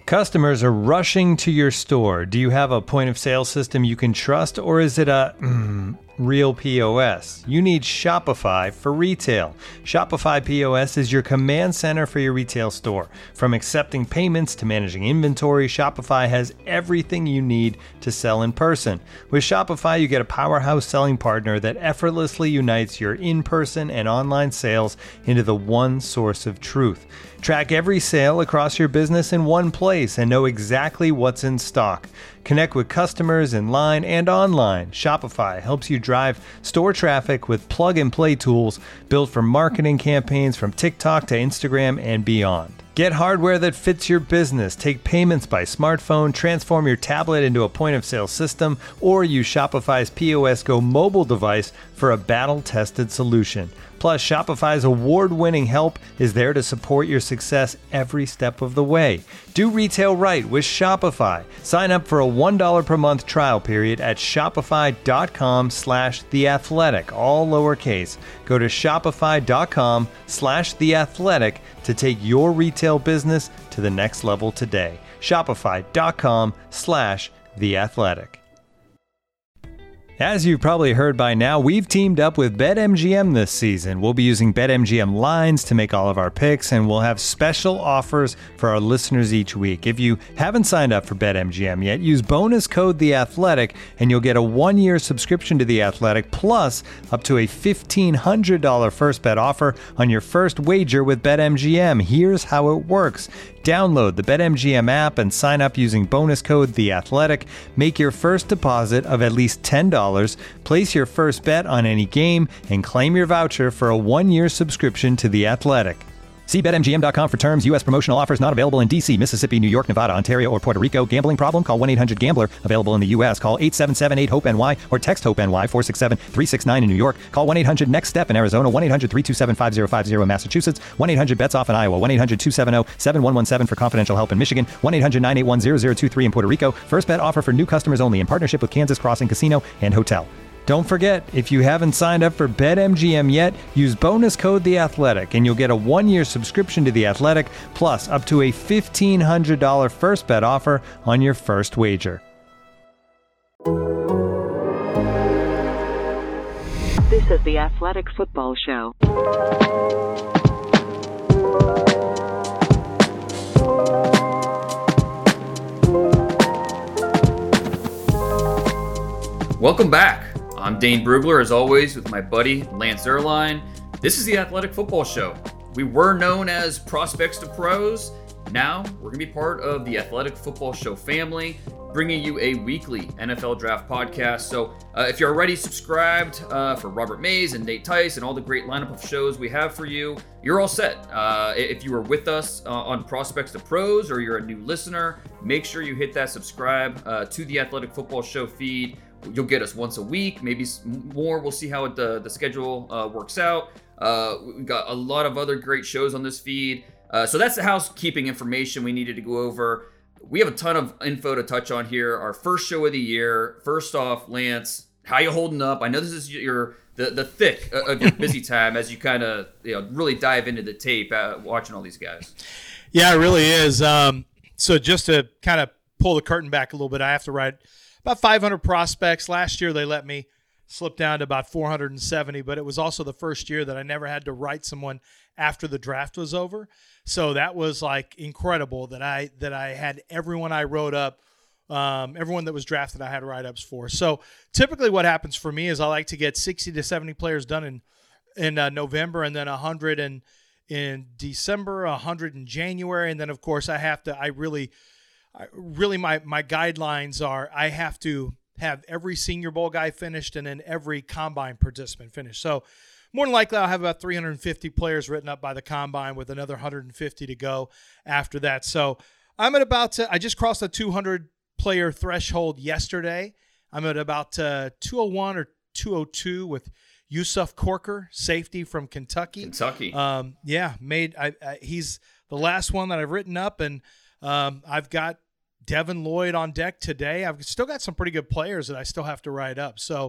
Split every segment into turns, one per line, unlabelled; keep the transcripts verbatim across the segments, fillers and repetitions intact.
Customers are rushing to your store. Do you have a point of sale system you can trust, or is it a mm, real P O S? You need Shopify for retail. Shopify P O S is your command center for your retail store. From accepting payments to managing inventory, Shopify has everything you need to sell in person. With Shopify, you get a powerhouse selling partner that effortlessly unites your in-person and online sales into the one source of truth. Track every sale across your business in one place and know exactly what's in stock. Connect with customers in line and online. Shopify helps you drive store traffic with plug-and-play tools built for marketing campaigns from TikTok to Instagram and beyond. Get hardware that fits your business. Take payments by smartphone, transform your tablet into a point-of-sale system, or use Shopify's P O S Go mobile device for a battle-tested solution. Plus, Shopify's award-winning help is there to support your success every step of the way. Do retail right with Shopify. Sign up for a one dollar per month trial period at shopify.com slash theathletic, all lowercase. Go to shopify.com slash theathletic to take your retail business to the next level today. Shopify.com slash theathletic. As you've probably heard by now, we've teamed up with BetMGM this season. We'll be using BetMGM lines to make all of our picks, and we'll have special offers for our listeners each week. If you haven't signed up for BetMGM yet, use bonus code THEATHLETIC, and you'll get a one-year subscription to The Athletic, plus up to a fifteen hundred dollars first bet offer on your first wager with BetMGM. Here's how it works. Download the BetMGM app and sign up using bonus code THEATHLETIC. Make your first deposit of at least ten dollars, place your first bet on any game, and claim your voucher for a one-year subscription to The Athletic. See Bet M G M dot com for terms. U S promotional offers not available in D C, Mississippi, New York, Nevada, Ontario, or Puerto Rico. Gambling problem? Call one eight hundred gambler. Available in the U S. Call eight seven seven eight hope N Y or text HOPE-NY four six seven three six nine in New York. Call one eight hundred next step in Arizona. one eight hundred three two seven five zero five zero in Massachusetts. one eight hundred bets off in Iowa. one eight hundred two seven zero seven one one seven for confidential help in Michigan. one eight hundred nine eight one zero zero two three in Puerto Rico. First bet offer for new customers only in partnership with Kansas Crossing Casino and Hotel. Don't forget, if you haven't signed up for BetMGM yet, use bonus code THEATHLETIC and you'll get a one-year subscription to The Athletic, plus up to a fifteen hundred dollars first bet offer on your first wager.
This is The Athletic Football Show.
Welcome back. I'm Dane Brugler, as always, with my buddy Lance Erline. This is the Athletic Football Show. We were known as Prospects to Pros. Now we're going to be part of the Athletic Football Show family, bringing you a weekly N F L Draft podcast. So uh, if you're already subscribed uh, for Robert Mays and Nate Tice and all the great lineup of shows we have for you, you're all set. Uh, if you were with us uh, on Prospects to Pros, or you're a new listener, make sure you hit that subscribe uh, to the Athletic Football Show feed. You'll get us once a week, maybe more. We'll see how it, the, the schedule uh, works out. Uh, we've got a lot of other great shows on this feed. Uh, so that's the housekeeping information we needed to go over. We have a ton of info to touch on here. Our first show of the year. First off, Lance, how you holding up? I know this is your the, the thick of your busy time as you kind of you know really dive into the tape, uh, watching all these guys.
Yeah, it really is. Um, so just to kind of pull the curtain back a little bit, I have to write about five hundred prospects. Last year, they let me slip down to about four hundred seventy, but it was also the first year that I never had to write someone after the draft was over. So that was like incredible that I that I had everyone I wrote up, um, everyone that was drafted, I had write-ups for. So typically what happens for me is I like to get sixty to seventy players done in in uh, November, and then one hundred in, in December, one hundred in January, and then, of course, I have to – I really – Really, my, my guidelines are I have to have every Senior Bowl guy finished and then every Combine participant finished. So more than likely I'll have about three hundred fifty players written up by the Combine with another one hundred fifty to go after that. So I'm at about to, I just crossed the two hundred player threshold yesterday. I'm at about uh, two oh one or two oh two with Yusuf Corker, safety from Kentucky.
Kentucky.
Um, yeah, made I, I, he's the last one that I've written up, and um, I've got Devin Lloyd on deck today. I've still got some pretty good players that I still have to write up. So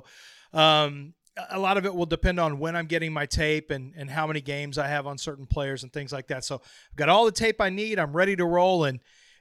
um, a lot of it will depend on when I'm getting my tape and, and how many games I have on certain players and things like that. So I've got all the tape I need. I'm ready to roll. And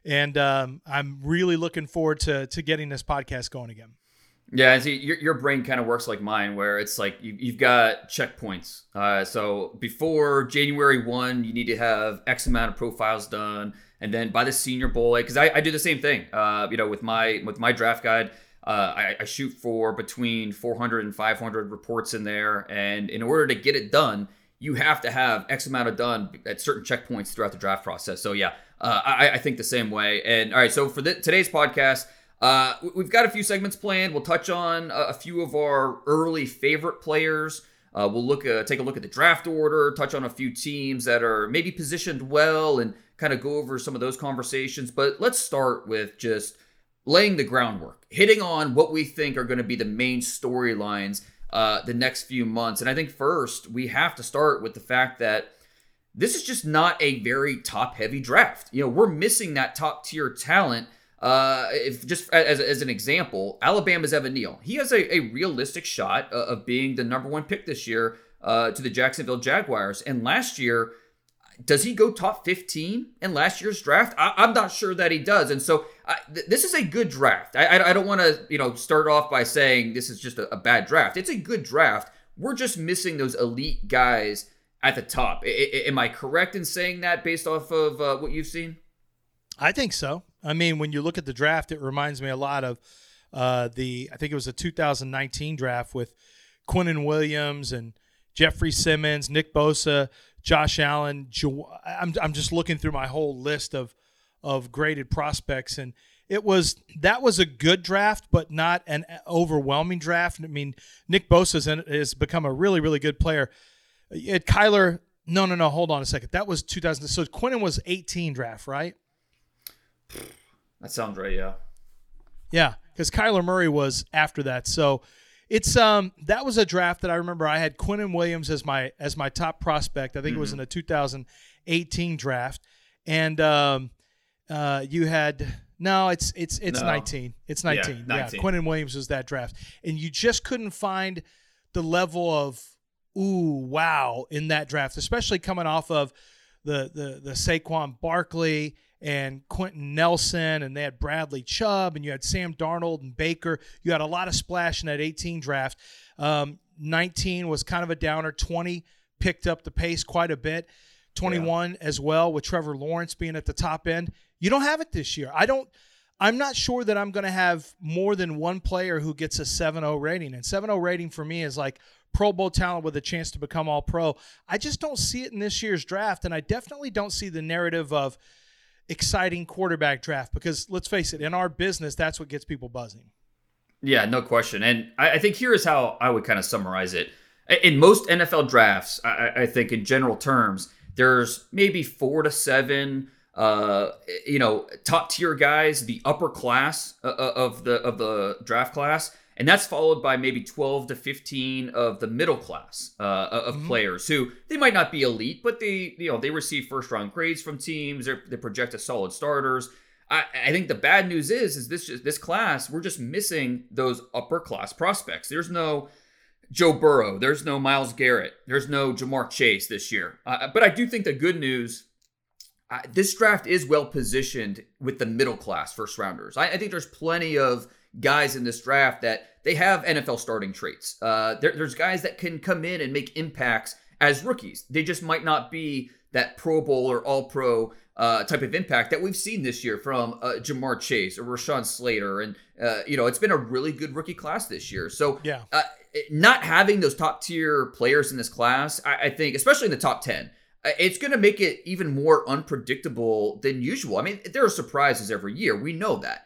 And um, I'm really looking forward to to getting this podcast going again.
Yeah, see, your, your brain kind of works like mine, where it's like you, you've got checkpoints. Uh, so before January first, you need to have X amount of profiles done. And then by the Senior Bowl, because I, I do the same thing, uh, you know, with my with my draft guide, uh, I, I shoot for between four hundred and five hundred reports in there. And in order to get it done, you have to have X amount of done at certain checkpoints throughout the draft process. So yeah, uh, I, I think the same way. And all right, so for the, today's podcast, uh, we've got a few segments planned. We'll touch on a, a few of our early favorite players. Uh, we'll look uh, take a look at the draft order, touch on a few teams that are maybe positioned well, and kind of go over some of those conversations. But let's start with just laying the groundwork, hitting on what we think are going to be the main storylines uh, the next few months. And I think first, we have to start with the fact that this is just not a very top-heavy draft. You know, we're missing that top-tier talent. Uh, if just as, as an example, Alabama's Evan Neal. He has a, a realistic shot uh, of being the number one pick this year uh, to the Jacksonville Jaguars. And last year, does he go top fifteen in last year's draft? I, I'm not sure that he does. And so uh, th- this is a good draft. I, I, I don't want to, you know, start off by saying this is just a, a bad draft. It's a good draft. We're just missing those elite guys at the top. I, I, am I correct in saying that based off of uh, what you've seen?
I think so. I mean, when you look at the draft, it reminds me a lot of uh, the, I think it was a two thousand nineteen draft with Quinnen Williams and Jeffrey Simmons, Nick Bosa, Josh Allen. Jo- I'm I'm just looking through my whole list of of graded prospects, and it was that was a good draft, but not an overwhelming draft. I mean, Nick Bosa has become a really really good player. At Kyler, no no no, hold on a second. That was two thousand. So Quinnen was eighteen draft, right?
That sounds right, yeah.
Yeah, because Kyler Murray was after that. So it's um that was a draft that I remember I had Quinnen Williams as my as my top prospect. I think mm-hmm. it was in the two thousand eighteen draft. And um uh you had no, it's it's it's no. nineteen. It's nineteen. Yeah, nineteen. Yeah, Quinnen Williams was that draft. And you just couldn't find the level of ooh, wow in that draft, especially coming off of the the the Saquon Barkley and Quentin Nelson, and they had Bradley Chubb, and you had Sam Darnold and Baker. You had a lot of splash in that eighteen draft. Um, nineteen was kind of a downer. twenty picked up the pace quite a bit. twenty-one yeah. as well, with Trevor Lawrence being at the top end. You don't have it this year. I don't. I'm not sure that I'm going to have more than one player who gets a seven oh rating. And seven oh rating for me is like Pro Bowl talent with a chance to become All-Pro. I just don't see it in this year's draft, and I definitely don't see the narrative of exciting quarterback draft, because let's face it, in our business, that's what gets people buzzing.
Yeah, no question. And I, I think here is how I would kind of summarize it. In most N F L drafts, I, I think in general terms, there's maybe four to seven, uh, you know, top tier guys, the upper class of the of the draft class. And that's followed by maybe twelve to fifteen of the middle class uh, of mm-hmm. players who they might not be elite, but they, you know, they receive first round grades from teams. They're, they project as solid starters. I, I think the bad news is, is this this class, we're just missing those upper class prospects. There's no Joe Burrow. There's no Myles Garrett. There's no Jamar Chase this year. Uh, but I do think the good news, uh, this draft is well positioned with the middle class first rounders. I, I think there's plenty of guys in this draft that they have N F L starting traits. Uh, there, there's guys that can come in and make impacts as rookies. They just might not be that Pro Bowl or All-Pro uh, type of impact that we've seen this year from uh, Jamar Chase or Rashawn Slater. And, uh, you know, it's been a really good rookie class this year. So
yeah.
uh, not having those top-tier players in this class, I, I think, especially in the top ten, it's going to make it even more unpredictable than usual. I mean, there are surprises every year. We know that.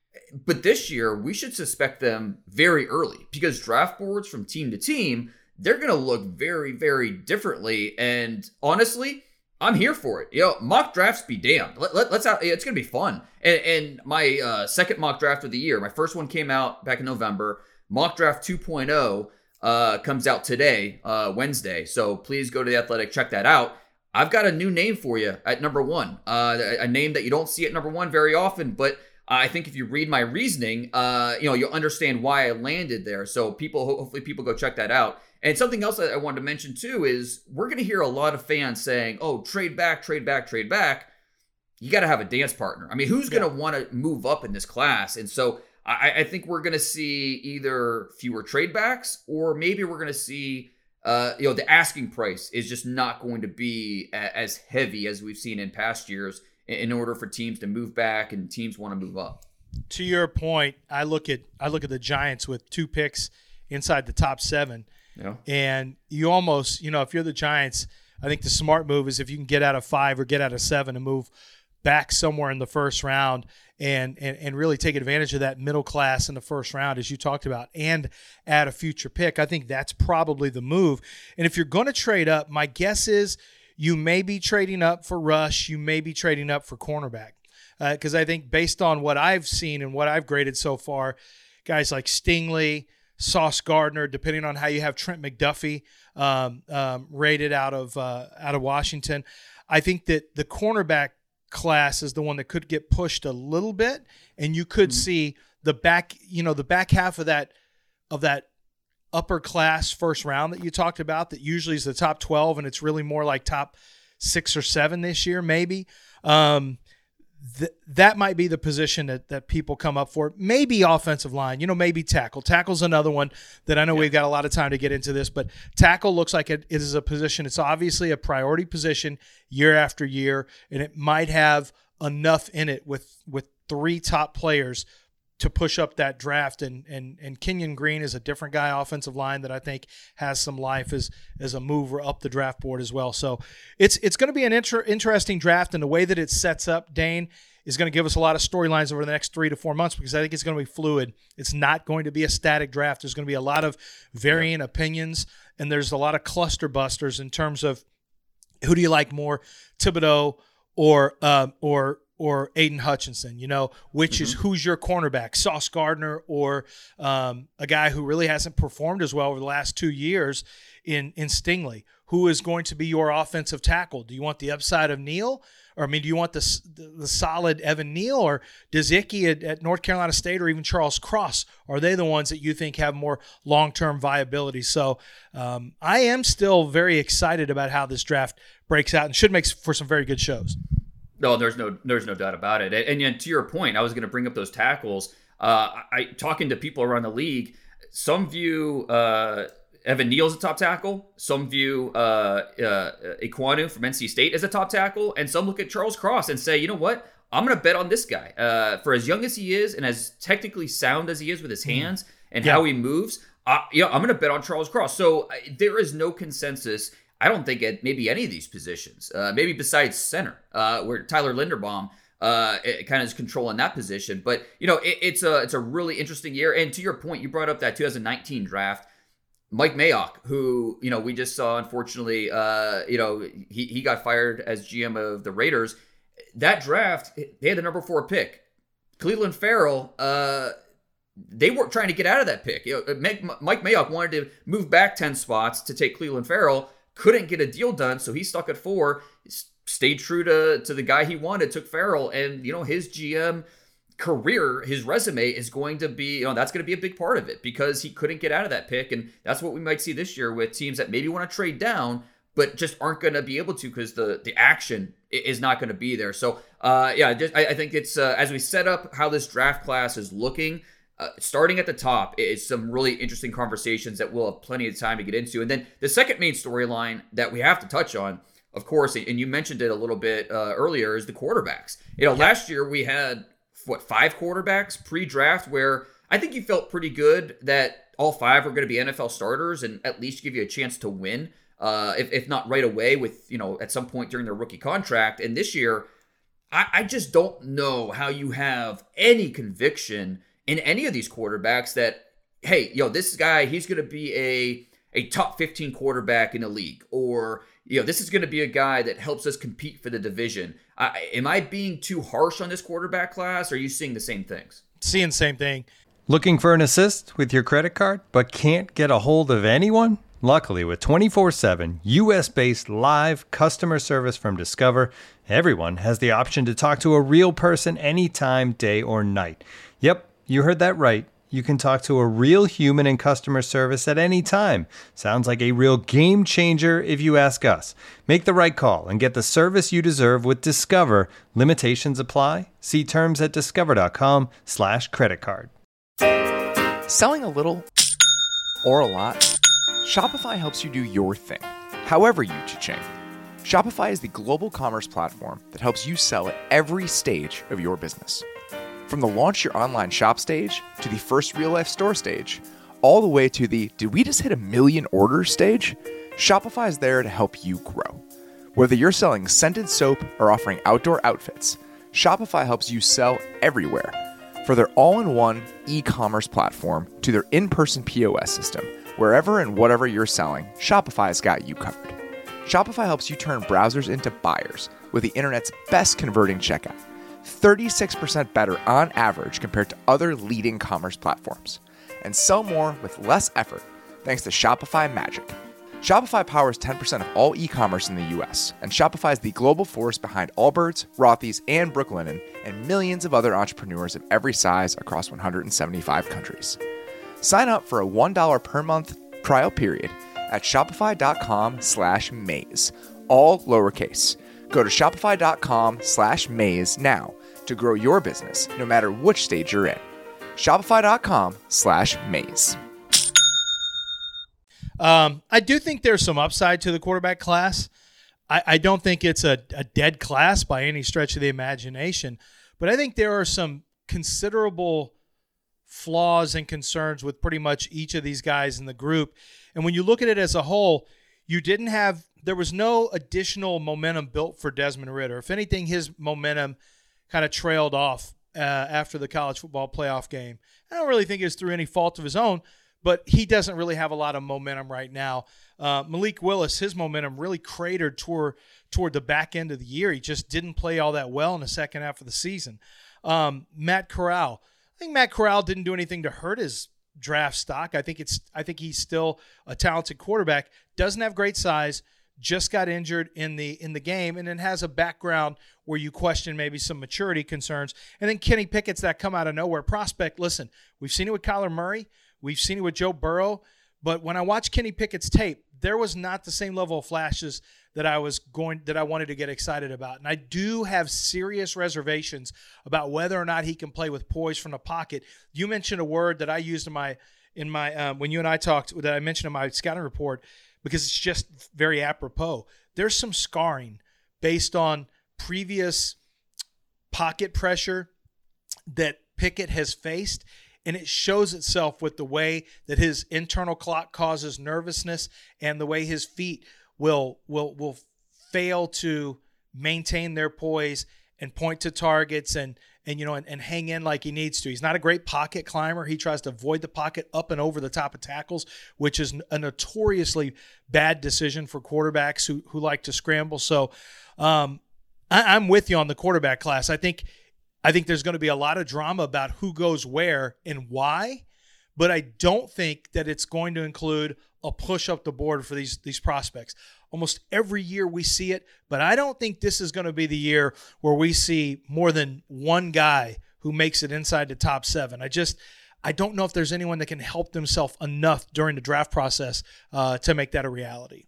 But this year, we should suspect them very early, because draft boards from team to team, they're going to look very, very differently. And honestly, I'm here for it. You know, mock drafts be damned. Let, let, let's out. It's going to be fun. And, and my uh, second mock draft of the year, my first one came out back in November. Mock draft two point oh uh, comes out today, uh, Wednesday. So please go to The Athletic, check that out. I've got a new name for you at number one, uh, a name that you don't see at number one very often, but I think if you read my reasoning, uh, you know, you'll understand why I landed there. So people, hopefully people go check that out. And something else that I wanted to mention too is we're going to hear a lot of fans saying, oh, trade back, trade back, trade back. you got to have a dance partner. I mean, who's going to want to move up in this class? And so I, I think we're going to see either fewer trade backs, or maybe we're going to see, uh, you know, the asking price is just not going to be a, as heavy as we've seen in past years in, in order for teams to move back and teams want to move up.
To your point, I look at I look at the Giants with two picks inside the top seven,
yeah.
and you almost, you know, if you're the Giants, I think the smart move is if you can get out of five or get out of seven and move back somewhere in the first round and, and and really take advantage of that middle class in the first round, as you talked about, and add a future pick. I think that's probably the move. And if you're going to trade up, my guess is you may be trading up for rush. You may be trading up for cornerback. Because uh, I think based on what I've seen and what I've graded so far, guys like Stingley, Sauce Gardner, depending on how you have Trent McDuffie um, um, rated out of uh, out of Washington, I think that the cornerback class is the one that could get pushed a little bit, and you could mm-hmm. see the back, you know, the back half of that of that upper class first round that you talked about. That usually is the top twelve, and it's really more like top six or seven this year, maybe. Um, Th- that might be the position that, that people come up for. Maybe offensive line, you know, maybe tackle. Tackle's another one that I know yeah. we've got a lot of time to get into this, but tackle looks like it, it is a position. It's obviously a priority position year after year, and it might have enough in it with, with three top players to push up that draft. And, and, and Kenyon Green is a different guy, offensive line, that I think has some life as, as a mover up the draft board as well. So it's, it's going to be an inter- interesting draft, and the way that it sets up, Dane, is going to give us a lot of storylines over the next three to four months, because I think it's going to be fluid. It's not going to be a static draft. There's going to be a lot of varying yeah. opinions, and there's a lot of cluster busters in terms of who do you like more, Thibodeau or, um, or, or Aiden Hutchinson, you know, which mm-hmm. is who's your cornerback, Sauce Gardner, or um, a guy who really hasn't performed as well over the last two years in, in Stingley. Who is going to be your offensive tackle? Do you want the upside of Neal? Or, I mean, do you want the, the, the solid Evan Neal? Or does Ickey at, at North Carolina State, or even Charles Cross, are they the ones that you think have more long-term viability? So um, I am still very excited about how this draft breaks out, and should make for some very good shows.
No, there's no there's no doubt about it. And, and yet, to your point, I was going to bring up those tackles. Uh, I talking to people around the league, some view uh, Evan Neal as a top tackle, some view uh, uh, Ekwonu from N C State as a top tackle, and some look at Charles Cross and say, you know what, I'm going to bet on this guy. Uh, for as young as he is and as technically sound as he is with his hands and yeah. how he moves, uh, yeah, I'm going to bet on Charles Cross. So uh, there is no consensus, I don't think, at maybe any of these positions, uh, maybe besides center, uh, where Tyler Linderbaum uh, kind of is controlling that position. But, you know, it, it's a it's a really interesting year. And to your point, you brought up that two thousand nineteen draft. Mike Mayock, who, you know, we just saw, unfortunately, uh, you know, he, he got fired as G M of the Raiders. That draft, they had the number four pick. Cleveland Farrell, uh, they weren't trying to get out of that pick. You know, Mike Mayock wanted to move back ten spots to take Cleveland Farrell. Couldn't get a deal done, so he stuck at four, stayed true to, to the guy he wanted, took Farrell, and, you know, his G M career, his resume is going to be, you know, that's going to be a big part of it, because he couldn't get out of that pick, and that's what we might see this year with teams that maybe want to trade down, but just aren't going to be able to because the, the action is not going to be there. So, uh, yeah, just, I, I think it's, uh, as we set up how this draft class is looking, Uh, starting at the top is some really interesting conversations that we'll have plenty of time to get into. And then the second main storyline that we have to touch on, of course, and you mentioned it a little bit uh, earlier, is the quarterbacks. You know, yeah. last year we had, what, five quarterbacks pre-draft, where I think you felt pretty good that all five were going to be N F L starters and at least give you a chance to win, uh, if, if not right away with, you know, at some point during their rookie contract. And this year, I, I just don't know how you have any conviction in any of these quarterbacks that, hey, yo, this guy, he's going to be a a top fifteen quarterback in the league, or, you know, this is going to be a guy that helps us compete for the division. I, am I being too harsh on this quarterback class, or are you seeing the same things?
Seeing the same thing.
Looking for an assist with your credit card, but can't get a hold of anyone? Luckily, with twenty-four seven U S-based live customer service from Discover, everyone has the option to talk to a real person anytime, day or night. Yep. You heard that right. You can talk to a real human in customer service at any time. Sounds like a real game changer if you ask us. Make the right call and get the service you deserve with Discover. Limitations apply. See terms at discover.com slash credit card.
Selling a little or a lot? Shopify helps you do your thing, however you cha-ching. Shopify is the global commerce platform that helps you sell at every stage of your business. From the launch your online shop stage, to the first real-life store stage, all the way to the did we just hit a million orders stage, Shopify is there to help you grow. Whether you're selling scented soap or offering outdoor outfits, Shopify helps you sell everywhere. For their all-in-one e-commerce platform to their in-person P O S system, wherever and whatever you're selling, Shopify's got you covered. Shopify helps you turn browsers into buyers with the internet's best converting checkout, thirty-six percent better on average compared to other leading commerce platforms, and sell more with less effort thanks to Shopify Magic. Shopify powers ten percent of all e-commerce in the U S, and Shopify is the global force behind Allbirds, Rothy's, and Brooklinen, and millions of other entrepreneurs of every size across one hundred seventy-five countries. Sign up for a one dollar per month trial period at shopify.com slash maze, all lowercase. Go to shopify.com slash maze now to grow your business no matter which stage you're in. Shopify.com slash maze.
Um, I do think there's some upside to the quarterback class. I, I don't think it's a, a dead class by any stretch of the imagination, but I think there are some considerable flaws and concerns with pretty much each of these guys in the group. And when you look at it as a whole, you didn't have – there was no additional momentum built for Desmond Ridder. If anything, his momentum kind of trailed off uh, after the college football playoff game. I don't really think it's through any fault of his own, but he doesn't really have a lot of momentum right now. Uh, Malik Willis, his momentum really cratered toward, toward the back end of the year. He just didn't play all that well in the second half of the season. Um, Matt Corral. I think Matt Corral didn't do anything to hurt his draft stock. I think it's. I think he's still a talented quarterback. Doesn't have great size. Just got injured in the in the game, and then has a background where you question maybe some maturity concerns. And then Kenny Pickett's that come out of nowhere prospect. Listen, we've seen it with Kyler Murray. We've seen it with Joe Burrow. But when I watched Kenny Pickett's tape, there was not the same level of flashes that I was going that I wanted to get excited about. And I do have serious reservations about whether or not he can play with poise from the pocket. You mentioned a word that I used in my in my um, when you and I talked that I mentioned in my scouting report because it's just very apropos. There's some scarring based on previous pocket pressure that Pickett has faced. And it shows itself with the way that his internal clock causes nervousness and the way his feet will will will fail to maintain their poise and point to targets and and you know and, and hang in like he needs to. He's not a great pocket climber. He tries to avoid the pocket up and over the top of tackles, which is a notoriously bad decision for quarterbacks who who like to scramble. So um, I, I'm with you on the quarterback class. I think. I think there's going to be a lot of drama about who goes where and why, but I don't think that it's going to include a push up the board for these these prospects. Almost every year we see it, but I don't think this is going to be the year where we see more than one guy who makes it inside the top seven. I just I don't know if there's anyone that can help themselves enough during the draft process uh, to make that a reality.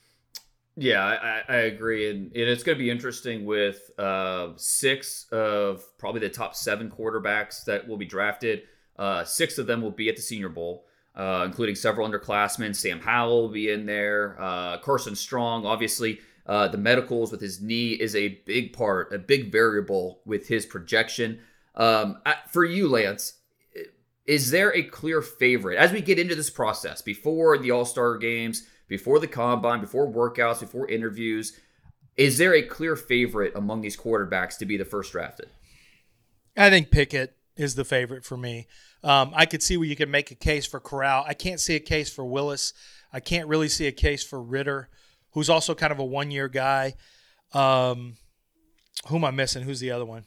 Yeah, I, I agree. And it's going to be interesting with uh, six of probably the top seven quarterbacks that will be drafted. Uh, six of them will be at the Senior Bowl, uh, including several underclassmen. Sam Howell will be in there. Uh, Carson Strong, obviously, uh, the medicals with his knee is a big part, a big variable with his projection. Um, for you, Lance, is there a clear favorite as we get into this process before the All-Star games, before the combine, before workouts, before interviews? Is there a clear favorite among these quarterbacks to be the first drafted?
I think Pickett is the favorite for me. Um, I could see where you could make a case for Corral. I can't see a case for Willis. I can't really see a case for Ridder, who's also kind of a one-year guy. Um, who am I missing? Who's the other one?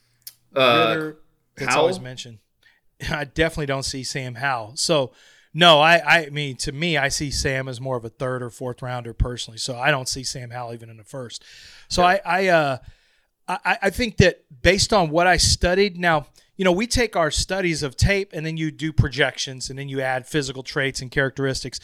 Uh,
Ridder, that's always mentioned. I definitely don't see Sam Howell. So, no, I, I mean, to me, I see Sam as more of a third or fourth rounder personally. So I don't see Sam Howell even in the first. So yeah. I, I, uh, I, I think that based on what I studied, now you know, we take our studies of tape and then you do projections and then you add physical traits and characteristics.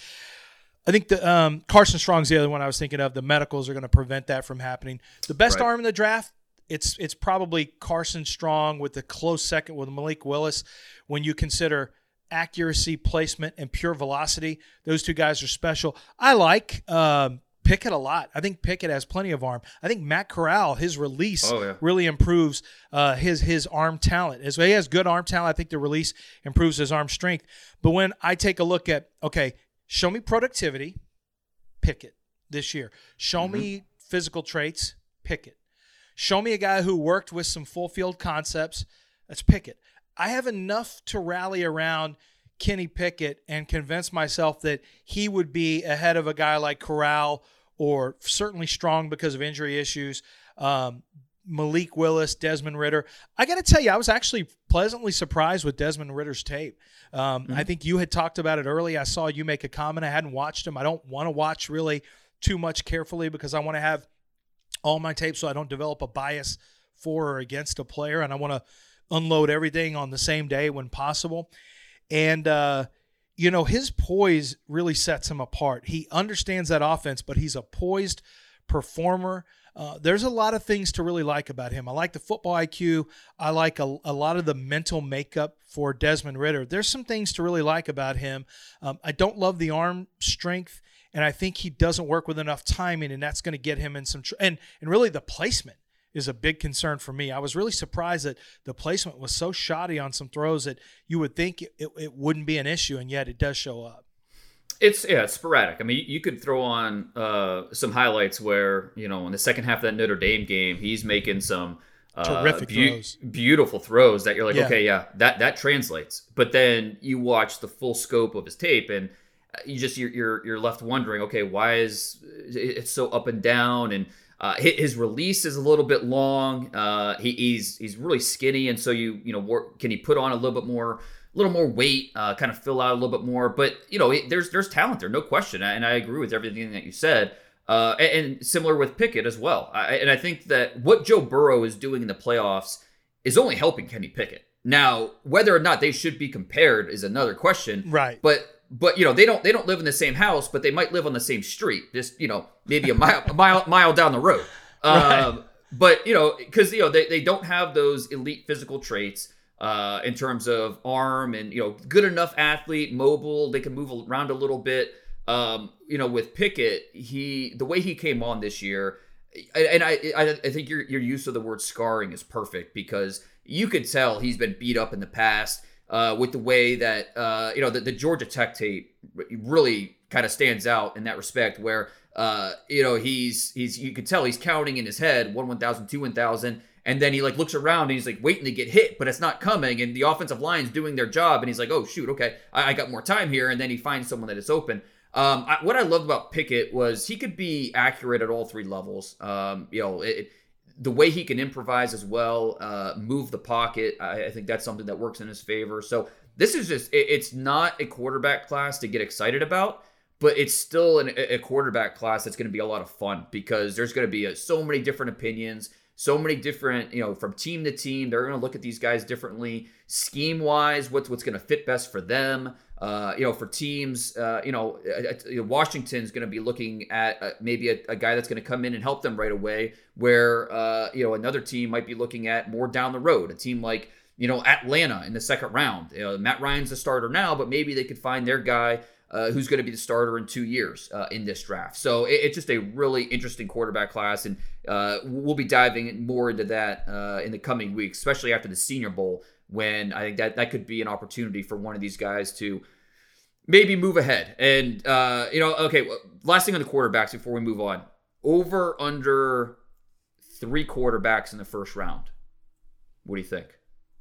I think the um, Carson Strong's the other one I was thinking of. The medicals are going to prevent that from happening. The best
Right.
arm in the draft, it's it's probably Carson Strong with a close second with Malik Willis. When you consider accuracy, placement, and pure velocity, those two guys are special. I like um, Pickett a lot. I think Pickett has plenty of arm. I think Matt Corral, his release
Oh, yeah.
really improves uh, his his arm talent. As he has good arm talent, I think the release improves his arm strength. But when I take a look at, okay, show me productivity, Pickett this year. Show
Mm-hmm.
me physical traits, Pickett. Show me a guy who worked with some full field concepts, that's Pickett. I have enough to rally around Kenny Pickett and convince myself that he would be ahead of a guy like Corral, or certainly Strong because of injury issues, um, Malik Willis, Desmond Ridder. I got to tell you, I was actually pleasantly surprised with Desmond Ridder's tape. Um,
Mm-hmm.
I think you had talked about it early. I saw you make a comment. I hadn't watched him. I don't want to watch really too much carefully because I want to have all my tape so I don't develop a bias for or against a player, and I want to unload everything on the same day when possible. And, uh, you know, his poise really sets him apart. He understands that offense, but he's a poised performer. Uh, there's a lot of things to really like about him. I like the football I Q. I like a, a lot of the mental makeup for Desmond Ridder. There's some things to really like about him. Um, I don't love the arm strength, and I think he doesn't work with enough timing, and that's going to get him in some tr- – and and really the placement is a big concern for me. I was really surprised that the placement was so shoddy on some throws that you would think it, it, it wouldn't be an issue, and yet it does show up.
It's yeah, it's sporadic. I mean, you could throw on uh, some highlights where, you know, in the second half of that Notre Dame game, he's making some uh,
Terrific
beau-
throws.
beautiful throws that you're like,
Yeah.
okay, yeah, that that translates. But then you watch the full scope of his tape, and you just you're you're, you're left wondering, okay, why is it so up and down? And uh, his, his release is a little bit long. Uh, he, he's he's really skinny, and so you you know work, can he put on a little bit more? A little more weight, uh, kind of fill out a little bit more, but you know, it, there's there's talent there, no question, and I agree with everything that you said. Uh, and, and similar with Pickett as well. I, and I think that what Joe Burrow is doing in the playoffs is only helping Kenny Pickett. Now, whether or not they should be compared is another question.
Right.
But but you know, they don't they don't live in the same house, but they might live on the same street, just you know, maybe a mile a mile mile down the road.
Right.
Um, but you know, because you know they they don't have those elite physical traits. Uh, in terms of arm and, you know, good enough athlete, mobile, they can move around a little bit. Um, you know, with Pickett, he the way he came on this year, and I I, I think your your use of the word scarring is perfect because you could tell he's been beat up in the past uh, with the way that, uh, you know, the, the Georgia Tech tape really kind of stands out in that respect where, uh, you know, he's, he's you could tell he's counting in his head, one, one thousand, two, one thousand. And then he like looks around and he's like waiting to get hit, but it's not coming. And the offensive line's doing their job. And he's like, oh, shoot, okay, I, I got more time here. And then he finds someone that is open. Um, I, what I loved about Pickett was he could be accurate at all three levels. Um, you know, it, the way he can improvise as well, uh, move the pocket, I, I think that's something that works in his favor. So this is just, it, it's not a quarterback class to get excited about, but it's still an, a quarterback class that's going to be a lot of fun because there's going to be a, so many different opinions. So many different, you know, from team to team, they're going to look at these guys differently. Scheme-wise, what's what's going to fit best for them. Uh, you know, for teams, uh, you know, uh, Washington's going to be looking at uh, maybe a, a guy that's going to come in and help them right away, where, uh, you know, another team might be looking at more down the road. A team like, you know, Atlanta in the second round. You know, Matt Ryan's the starter now, but maybe they could find their guy Uh, who's going to be the starter in two years uh, in this draft. So it, it's just a really interesting quarterback class, and uh, we'll be diving more into that uh, in the coming weeks, especially after the Senior Bowl, when I think that that could be an opportunity for one of these guys to maybe move ahead. And, uh, you know, okay, last thing on the quarterbacks before we move on. Over, under three quarterbacks in the first round. What do you think?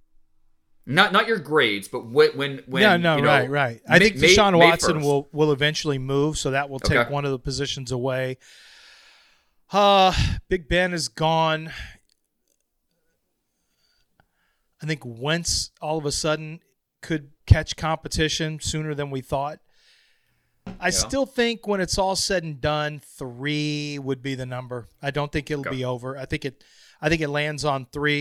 Not not your grades, but when when when
yeah, no,
you know,
right, right. I
May,
think Deshaun
May,
Watson
May
will will eventually move, so that will take
Okay.
one of the positions away. Uh Big Ben is gone. I think Wentz all of a sudden could catch competition sooner than we thought. I
Yeah.
still think when it's all said and done, three would be the number. I don't think it'll
Okay.
be over. I think it I think it lands on three.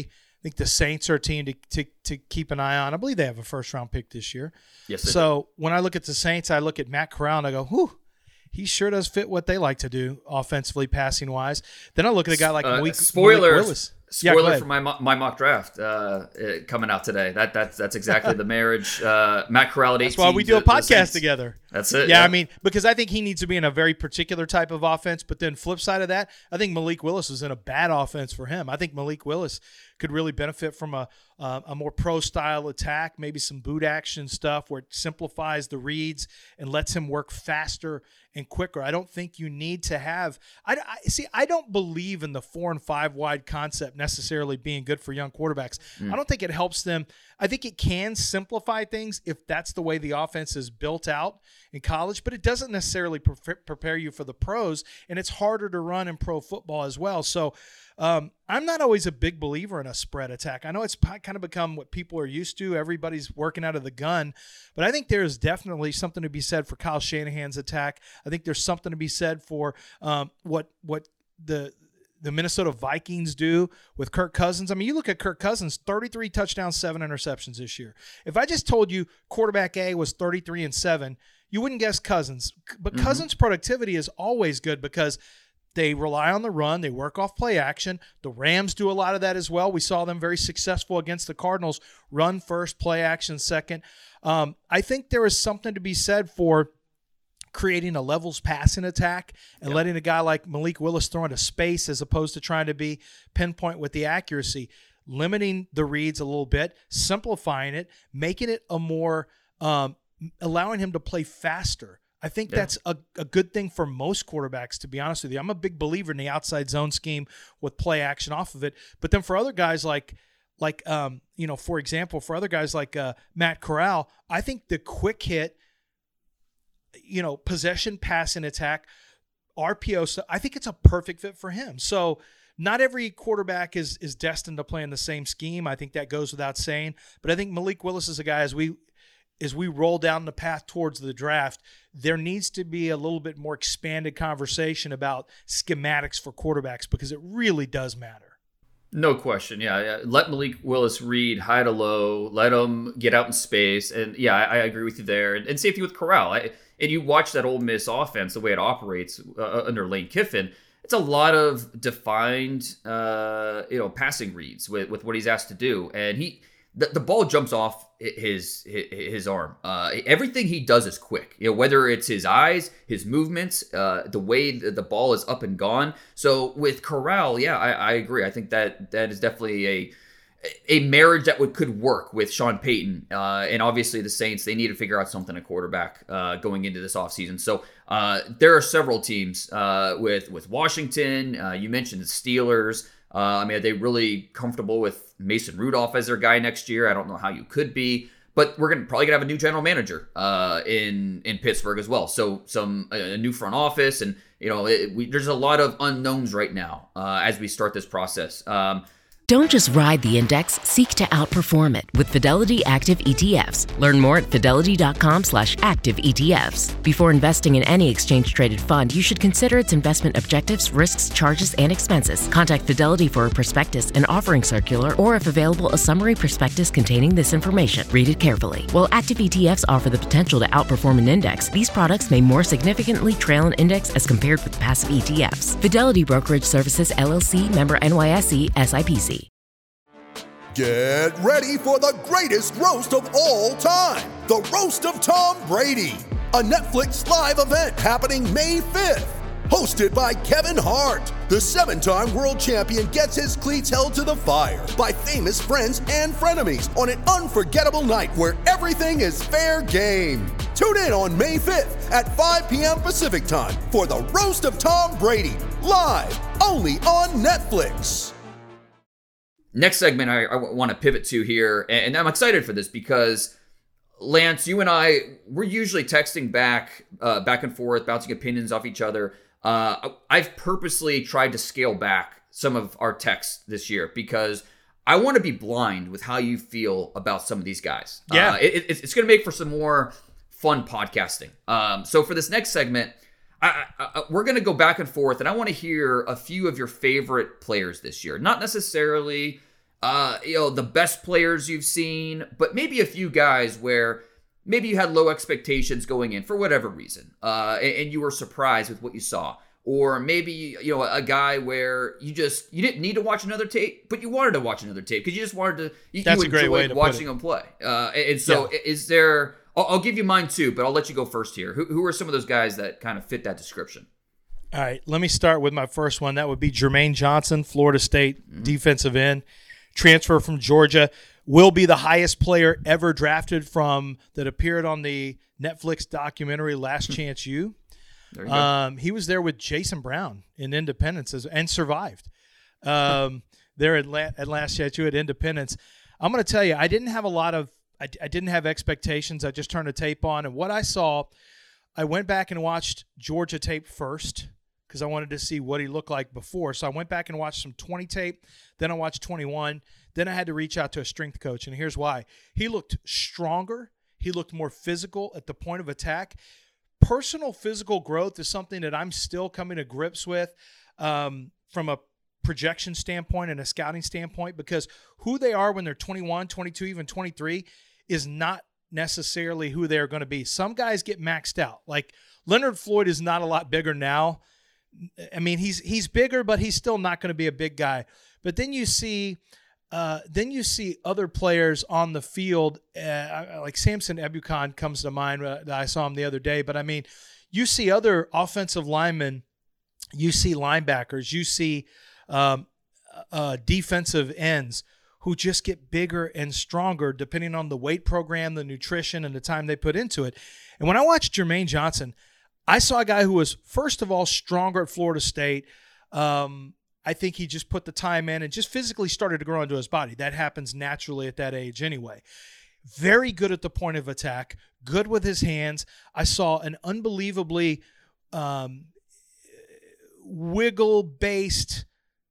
think the Saints are a team to, to, to keep an eye on. I believe they have a first-round pick this year.
Yes.
So when I look at the Saints, I look at Matt Corral and I go, whew, he sure does fit what they like to do offensively, passing-wise. Then I look at a guy like
uh,
Malik,
spoilers.
Malik Willis.
Spoiler
yeah,
for my mo- my mock draft uh, uh, coming out today. That that's that's exactly the marriage. Uh, Matt Corral at eighteen.
That's why we do a podcast together.
That's it.
Yeah,
yeah,
I mean, because I think he needs to be in a very particular type of offense. But then flip side of that, I think Malik Willis is in a bad offense for him. I think Malik Willis could really benefit from a uh, a more pro style attack, maybe some boot action stuff where it simplifies the reads and lets him work faster and quicker. I don't think you need to have. I, I see. I don't believe in the four and five wide concept necessarily being good for young quarterbacks. Mm. I don't think it helps them. I think it can simplify things if that's the way the offense is built out in college, but it doesn't necessarily pre- prepare you for the pros, and it's harder to run in pro football as well. So um, I'm not always a big believer in a spread attack. I know it's kind of become what people are used to. Everybody's working out of the gun, but I think there's definitely something to be said for Kyle Shanahan's attack. I think there's something to be said for um, what what the the Minnesota Vikings do with Kirk Cousins. I mean, you look at Kirk Cousins, thirty-three touchdowns, seven interceptions this year. If I just told you quarterback A was thirty-three and seven, you wouldn't guess Cousins. But mm-hmm. Cousins' productivity is always good because they rely on the run. They work off play action. The Rams do a lot of that as well. We saw them very successful against the Cardinals. Run first, play action second. Um, I think there is something to be said for creating a levels passing attack and yep. letting a guy like Malik Willis throw into space as opposed to trying to be pinpoint with the accuracy, limiting the reads a little bit, simplifying it, making it a more um, allowing him to play faster. I think yeah. that's a, a good thing for most quarterbacks, to be honest with you. I'm a big believer in the outside zone scheme with play action off of it. But then for other guys like, like um, you know, for example, for other guys like uh, Matt Corral, I think the quick hit, you know, possession, pass, and attack, R P O, I think it's a perfect fit for him. So not every quarterback is is destined to play in the same scheme. I think that goes without saying. But I think Malik Willis is a guy, as we as we roll down the path towards the draft, there needs to be a little bit more expanded conversation about schematics for quarterbacks because it really does matter.
No question. Yeah. yeah. Let Malik Willis read high to low, let him get out in space. And yeah, I, I agree with you there. And, and safety with Corral. I, and you watch that Ole Miss offense, the way it operates uh, under Lane Kiffin, it's a lot of defined, uh, you know, passing reads with, with what he's asked to do. And he, the, the ball jumps off his his, his arm. Uh, everything he does is quick. You know, whether it's his eyes, his movements, uh, the way the, the ball is up and gone. So with Corral, yeah, I, I agree. I think that that is definitely a a marriage that would could work with Sean Payton. Uh, and obviously the Saints, they need to figure out something at quarterback uh, going into this offseason. So uh, there are several teams uh, with, with Washington. Uh, you mentioned the Steelers. Uh, I mean, are they really comfortable with Mason Rudolph as their guy next year? I don't know how you could be, but we're gonna probably gonna have a new general manager uh, in in Pittsburgh as well. So some a new front office, and you know, it, we, there's a lot of unknowns right now uh, as we start this process. Um,
Don't just ride the index, seek to outperform it with Fidelity Active E T Fs. Learn more at fidelity.com slash active ETFs. Before investing in any exchange-traded fund, you should consider its investment objectives, risks, charges, and expenses. Contact Fidelity for a prospectus, an offering circular, or if available, a summary prospectus containing this information. Read it carefully. While active E T Fs offer the potential to outperform an index, these products may more significantly trail an index as compared with passive E T Fs. Fidelity Brokerage Services, L L C, member N Y S E, S I P C.
Get ready for the greatest roast of all time, the Roast of Tom Brady, a Netflix live event happening May fifth. Hosted by Kevin Hart, the seven-time world champion gets his cleats held to the fire by famous friends and frenemies on an unforgettable night where everything is fair game. Tune in on May fifth at five p.m. Pacific time for the Roast of Tom Brady, live only on Netflix.
Next segment I, I want to pivot to here, and I'm excited for this because, Lance, you and I, we're usually texting back, uh, back and forth, bouncing opinions off each other. Uh, I've purposely tried to scale back some of our texts this year because I want to be blind with how you feel about some of these guys.
Yeah,
uh, it, it's, it's going to make for some more fun podcasting. Um, so for this next segment, I, I, we're going to go back and forth, and I want to hear a few of your favorite players this year. Not necessarily uh, you know, the best players you've seen, but maybe a few guys where maybe you had low expectations going in for whatever reason, uh, and, and you were surprised with what you saw. Or maybe, you know, a guy where you just, you didn't need to watch another tape, but you wanted to watch another tape because you just wanted to, you,
That's
you
a great way
enjoyed
to
watching
put it.
him play. Uh, and so
Yeah.
is there, I'll, I'll give you mine too, but I'll let you go first here. Who, who are some of those guys that kind of fit that description?
All right, let me start with my first one. That would be Jermaine Johnson, Florida State mm-hmm. defensive end, transfer from Georgia, will be the highest player ever drafted from that appeared on the Netflix documentary Last Chance U.
There you
Um, he was there with Jason Brown in Independence as, and survived. Um, there at, La- at Last Chance U at Independence. I'm going to tell you, I didn't have a lot of, I, I didn't have expectations. I just turned the tape on, and what I saw, I went back and watched Georgia tape first because I wanted to see what he looked like before. So I went back and watched some twenty tape. Then I watched twenty-one. Then I had to reach out to a strength coach, and here's why. He looked stronger. He looked more physical at the point of attack. Personal physical growth is something that I'm still coming to grips with um, from a projection standpoint and a scouting standpoint, because who they are when they're twenty-one, twenty-two, even twenty-three is not necessarily who they're going to be. Some guys get maxed out. Like Leonard Floyd is not a lot bigger now. I mean, he's he's bigger, but he's still not going to be a big guy. But then you see Uh, then you see other players on the field, uh, like Samson Ebukam comes to mind. Uh, I saw him the other day. But, I mean, you see other offensive linemen, you see linebackers, you see um, uh, defensive ends who just get bigger and stronger depending on the weight program, the nutrition, and the time they put into it. And when I watched Jermaine Johnson, I saw a guy who was, first of all, stronger at Florida State. Um I think he just put the time in and just physically started to grow into his body. That happens naturally at that age anyway. Very good at the point of attack, good with his hands. I saw an unbelievably um, wiggle-based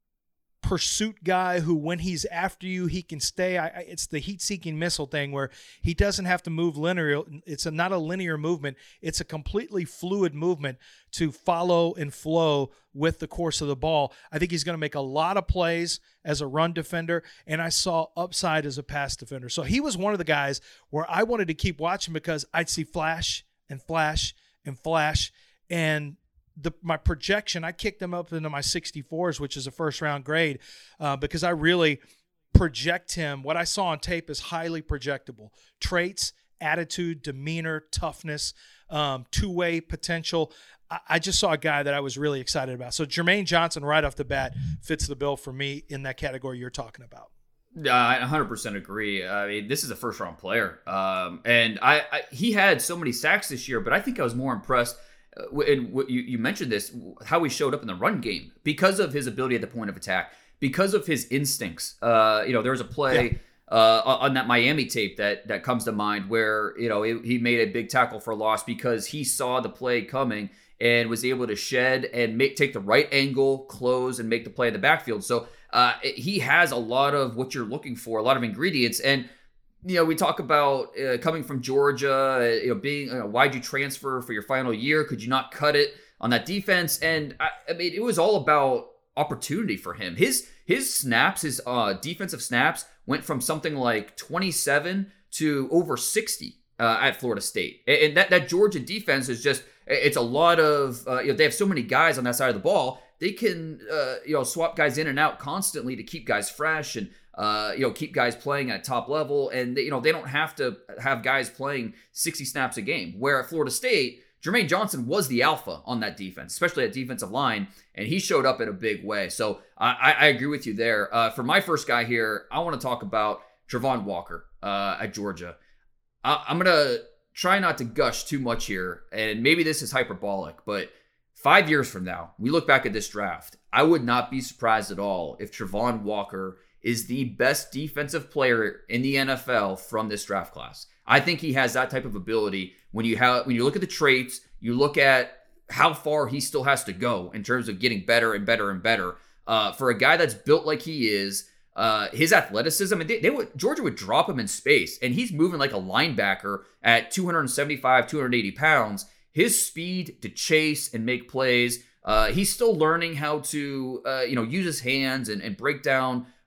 pursuit guy who, when he's after you, he can stay. I, I, it's the heat-seeking missile thing where he doesn't have to move linear. It's a, not a linear movement. It's a completely fluid movement to follow and flow with the course of the ball. I think he's going to make a lot of plays as a run defender, and I saw upside as a pass defender. So he was one of the guys where I wanted to keep watching because I'd see flash and flash and flash, and The, my projection, I kicked them up into my sixty-fours, which is a first-round grade, uh, because I really project him. What I saw on tape is highly projectable. Traits, attitude, demeanor, toughness, um, two-way potential. I, I just saw a guy that I was really excited about. So Jermaine Johnson, right off the bat, fits the bill for me in that category you're talking about.
Yeah, I one hundred percent agree. I mean, this is a first-round player. Um, and I, I he had so many sacks this year, but I think I was more impressed – Uh, and what you, you mentioned this, how he showed up in the run game because of his ability at the point of attack, because of his instincts. Uh, you know, there was a play yeah. uh, on that Miami tape that that comes to mind where, you know, it, he made a big tackle for loss because he saw the play coming and was able to shed and make take the right angle, close, and make the play in the backfield. So uh, he has a lot of what you're looking for, a lot of ingredients. And you know, we talk about uh, coming from Georgia, uh, you know, being, you know, why'd you transfer for your final year? Could you not cut it on that defense? And I, I mean, it was all about opportunity for him. His his snaps, his uh, defensive snaps went from something like twenty-seven to over sixty uh, at Florida State. And that, that Georgia defense is just, it's a lot of, uh, you know, they have so many guys on that side of the ball. They can, uh, you know, swap guys in and out constantly to keep guys fresh and, Uh, you know, keep guys playing at top level, and they, you know they don't have to have guys playing sixty snaps a game. Where at Florida State, Jermaine Johnson was the alpha on that defense, especially at defensive line, and he showed up in a big way. So I, I agree with you there. Uh, for my first guy here, I want to talk about Travon Walker uh, at Georgia. I, I'm gonna try not to gush too much here, and maybe this is hyperbolic, but five years from now, we look back at this draft, I would not be surprised at all if Travon Walker is the best defensive player in the N F L from this draft class. I think he has that type of ability. When you have, when you look at the traits, you look at how far he still has to go in terms of getting better and better and better. Uh, for a guy that's built like he is, uh, his athleticism, and they, they would Georgia would drop him in space, and he's moving like a linebacker at two seventy-five, two eighty pounds. His speed to chase and make plays. Uh, he's still learning how to, uh, you know, use his hands and, and break down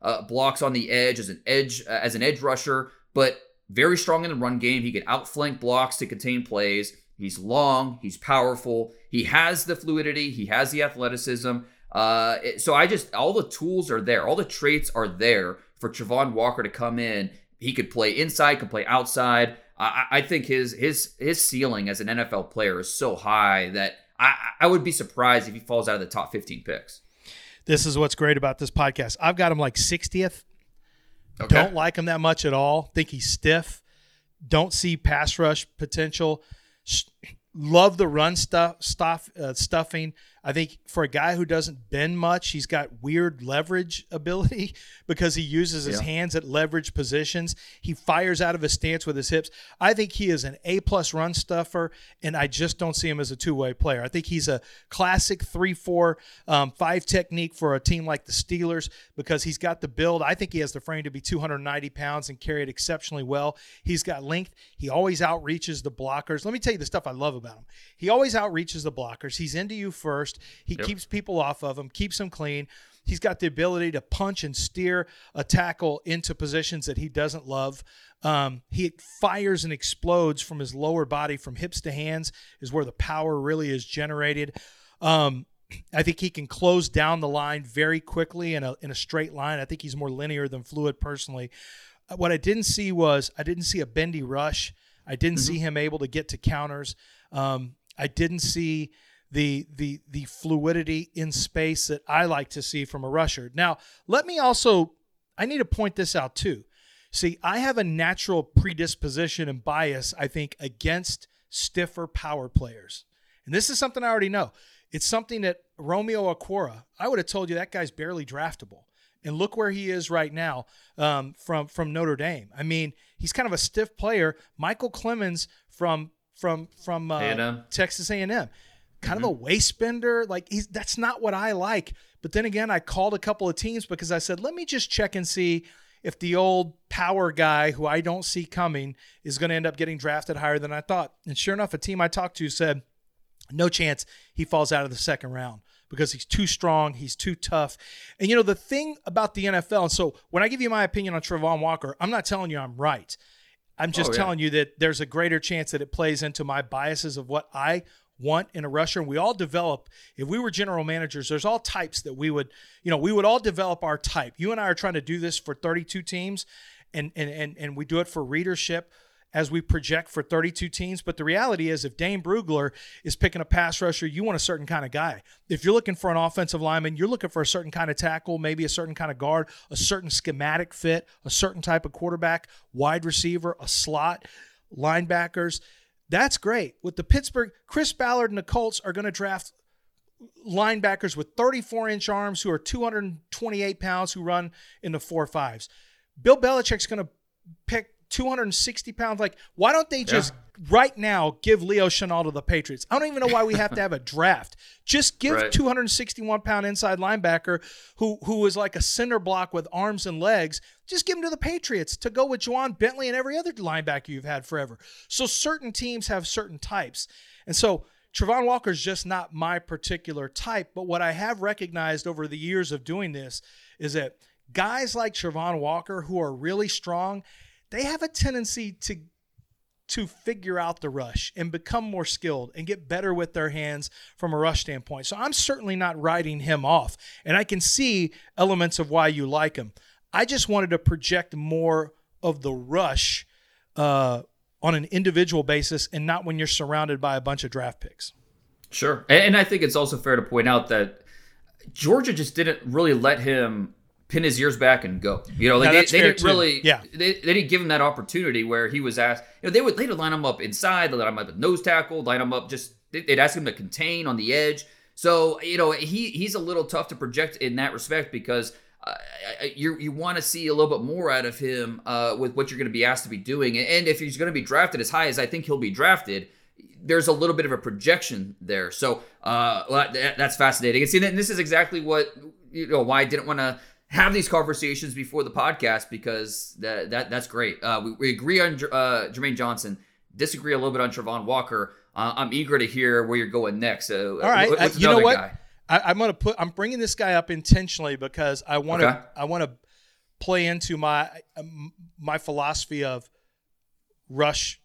uh, blocks on the edge as an edge uh, as an edge rusher, but very strong in the run game. He can outflank blocks to contain plays. He's long. He's powerful. He has the fluidity. He has the athleticism. Uh, so I just, all the tools are there. All the traits are there for Travon Walker to come in. He could play inside, could play outside. I, I think his his his ceiling as an N F L player is so high that I, I would be surprised if he falls out of the top fifteen picks.
This is what's great about this podcast. I've got him like sixtieth.
Okay.
Don't like him that much at all. Think he's stiff. Don't see pass rush potential. Love the run stuff, stuff uh, stuffing. I think for a guy who doesn't bend much, he's got weird leverage ability because he uses his yeah. hands at leverage positions. He fires out of his stance with his hips. I think he is an A-plus run stuffer, and I just don't see him as a two-way player. I think he's a classic three four five um, technique for a team like the Steelers because he's got the build. I think he has the frame to be two hundred ninety pounds and carry it exceptionally well. He's got length. He always outreaches the blockers. Let me tell you the stuff I love about him. He always outreaches the blockers. He's into you first. He yep. keeps people off of him, keeps them clean. He's got the ability to punch and steer a tackle into positions that he doesn't love. Um, he fires and explodes from his lower body, from hips to hands is where the power really is generated. Um, I think he can close down the line very quickly in a in a straight line. I think he's more linear than fluid personally. What I didn't see was I didn't see a bendy rush. I didn't mm-hmm. see him able to get to counters. Um, I didn't see the the the fluidity in space that I like to see from a rusher. Now, let me also, I need to point this out too. See, I have a natural predisposition and bias, I think, against stiffer power players. And this is something I already know. It's something that Romeo Okwara, I would have told you that guy's barely draftable. And look where he is right now um, from, from Notre Dame. I mean, he's kind of a stiff player. Michael Clemens from from from uh, Texas A and M. Kind mm-hmm. of a waist bender. Like, he's, that's not what I like. But then again, I called a couple of teams because I said, let me just check and see if the old power guy who I don't see coming is going to end up getting drafted higher than I thought. And sure enough, a team I talked to said, no chance he falls out of the second round because he's too strong, he's too tough. And, you know, the thing about the N F L, and so when I give you my opinion on Travon Walker, I'm not telling you I'm right. I'm just oh, yeah. telling you that there's a greater chance that it plays into my biases of what I want in a rusher. And we all develop, if we were general managers, there's all types that we would, you know, we would all develop our type. You and I are trying to do this for thirty-two teams, and and and, and we do it for readership as we project for thirty-two teams. But the reality is, if Dane Brugler is picking a pass rusher, you want a certain kind of guy. If you're looking for an offensive lineman, you're looking for a certain kind of tackle, maybe a certain kind of guard, a certain schematic fit, a certain type of quarterback, wide receiver, a slot, linebackers. That's great. With the Pittsburgh, Chris Ballard and the Colts are going to draft linebackers with thirty-four inch arms who are two hundred twenty-eight pounds who run in the four fives. Bill Belichick's going to pick two hundred sixty pounds. Like, why don't they just yeah. right now give Leo Chenal to the Patriots? I don't even know why we have to have a draft. Just give right. two hundred sixty-one pound inside linebacker who who is like a cinder block with arms and legs. Just give him to the Patriots to go with Juwan Bentley and every other linebacker you've had forever. So certain teams have certain types. And so Travon Walker is just not my particular type. But what I have recognized over the years of doing this is that guys like Travon Walker who are really strong, they have a tendency to to figure out the rush and become more skilled and get better with their hands from a rush standpoint. So I'm certainly not writing him off, and I can see elements of why you like him. I just wanted to project more of the rush uh, on an individual basis and not when you're surrounded by a bunch of draft picks.
Sure. And I think it's also fair to point out that Georgia just didn't really let him pin his ears back and go. You know, like
yeah,
they, they didn't
too.
really,
yeah.
they, they didn't give him that opportunity where he was asked, you know, they would later line him up inside, they line him up at nose tackle, line him up just, they'd ask him to contain on the edge. So, you know, he he's a little tough to project in that respect because uh, you you want to see a little bit more out of him uh, with what you're going to be asked to be doing. And if he's going to be drafted as high as I think he'll be drafted, there's a little bit of a projection there. So uh, that, that's fascinating. And see, and this is exactly what, you know, why I didn't want to have these conversations before the podcast, because that, that that's great. Uh, we, we agree on uh, Jermaine Johnson, disagree a little bit on Travon Walker. Uh, I'm eager to hear where you're going next. So,
all right,
what's
uh, you know what?
Guy?
I, I'm going to put. I'm bringing this guy up intentionally because I want to. Okay. I want to play into my um, my philosophy of rush,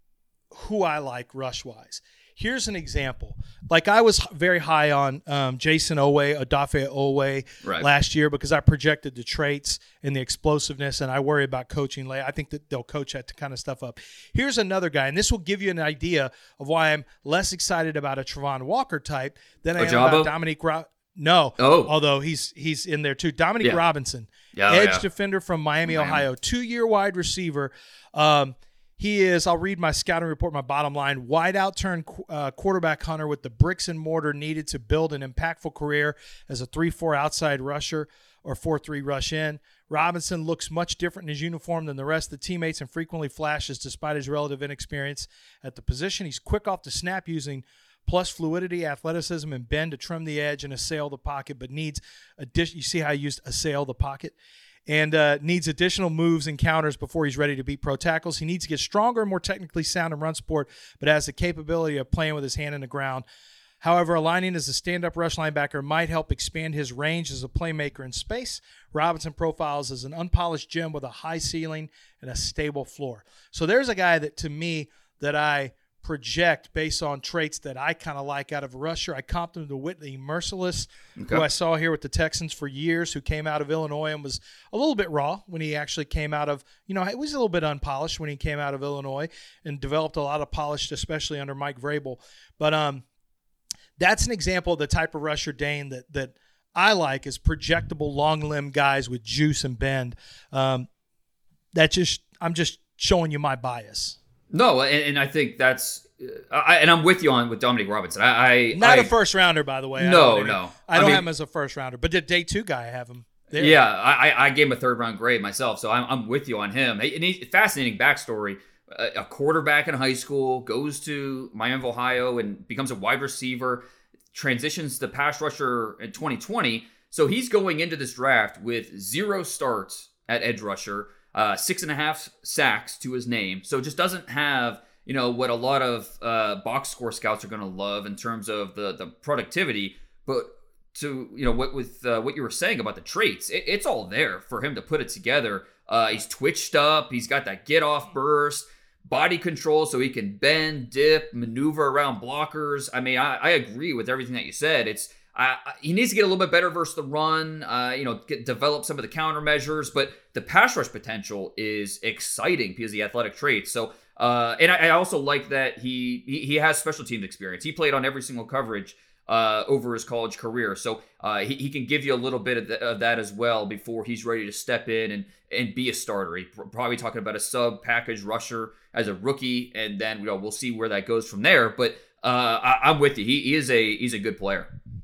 who I like rush-wise. Here's an example. Like I was very high on um, Jason Owe, Odafe Owe
right.
last year because I projected the traits and the explosiveness, and I worry about coaching late. I think that they'll coach that kind of stuff up. Here's another guy, and this will give you an idea of why I'm less excited about a Travon Walker type than I am
Ojabo?
about Dominique Ro- No.
Oh.
Although he's he's in there too. Dominique
Yeah.
Robinson,
Yeah,
edge
yeah.
defender from Miami,
Miami.
Ohio, two-year wide receiver. Um, He is, I'll read my scouting report, my bottom line, wide out turn uh, quarterback hunter with the bricks and mortar needed to build an impactful career as a three four outside rusher or four three rush in. Robinson looks much different in his uniform than the rest of the teammates and frequently flashes despite his relative inexperience at the position. He's quick off the snap using plus fluidity, athleticism, and bend to trim the edge and assail the pocket, but needs addition. You see how I used assail the pocket? And uh, needs additional moves and counters before he's ready to beat pro tackles. He needs to get stronger and more technically sound in run support, but has the capability of playing with his hand in the ground. However, aligning as a stand-up rush linebacker might help expand his range as a playmaker in space. Robinson profiles as an unpolished gem with a high ceiling and a stable floor. So there's a guy that, to me, that I project based on traits that I kind of like out of a rusher. I comped him to Whitney Merciless,
Okay.
who I saw here with the Texans for years, who came out of Illinois and was a little bit raw when he actually came out of, you know, he was a little bit unpolished when he came out of Illinois and developed a lot of polish, especially under Mike Vrabel. But um, that's an example of the type of rusher, Dane, that that I like is projectable, long-limbed guys with juice and bend. Um, that just I'm just showing you my bias.
No, and, and I think that's, uh, I, and I'm with you on with Dominique Robinson. I, I
Not
I,
a first rounder, by the way. I
No,
don't
no.
I don't
I mean-
have him as a first rounder, but the day two guy, I have him there.
Yeah, I, I- I gave him a third round grade myself, so I'm, I'm with you on him. And he's fascinating backstory. A, a quarterback in high school goes to Miami, Ohio, and becomes a wide receiver. Transitions to pass rusher in twenty twenty. So he's going into this draft with zero starts at edge rusher. Uh, six and a half sacks to his name. So just doesn't have, you know, what a lot of uh, box score scouts are going to love in terms of the the productivity. But to, you know, what with uh, what you were saying about the traits, it, it's all there for him to put it together. Uh, he's twitched up. He's got that get off burst, body control, so he can bend, dip, maneuver around blockers. I mean, I, I agree with everything that you said. It's Uh, he needs to get a little bit better versus the run, uh, you know, get, develop some of the countermeasures, but the pass rush potential is exciting because of the athletic traits. So, uh, and I, I also like that he, he he has special teams experience. He played on every single coverage uh, over his college career. So uh, he, he can give you a little bit of, the, of that as well before he's ready to step in and, and be a starter. He's probably talking about a sub package rusher as a rookie, and then, you know, we'll see where that goes from there. But uh, I, I'm with you. He, he is a he's a good player.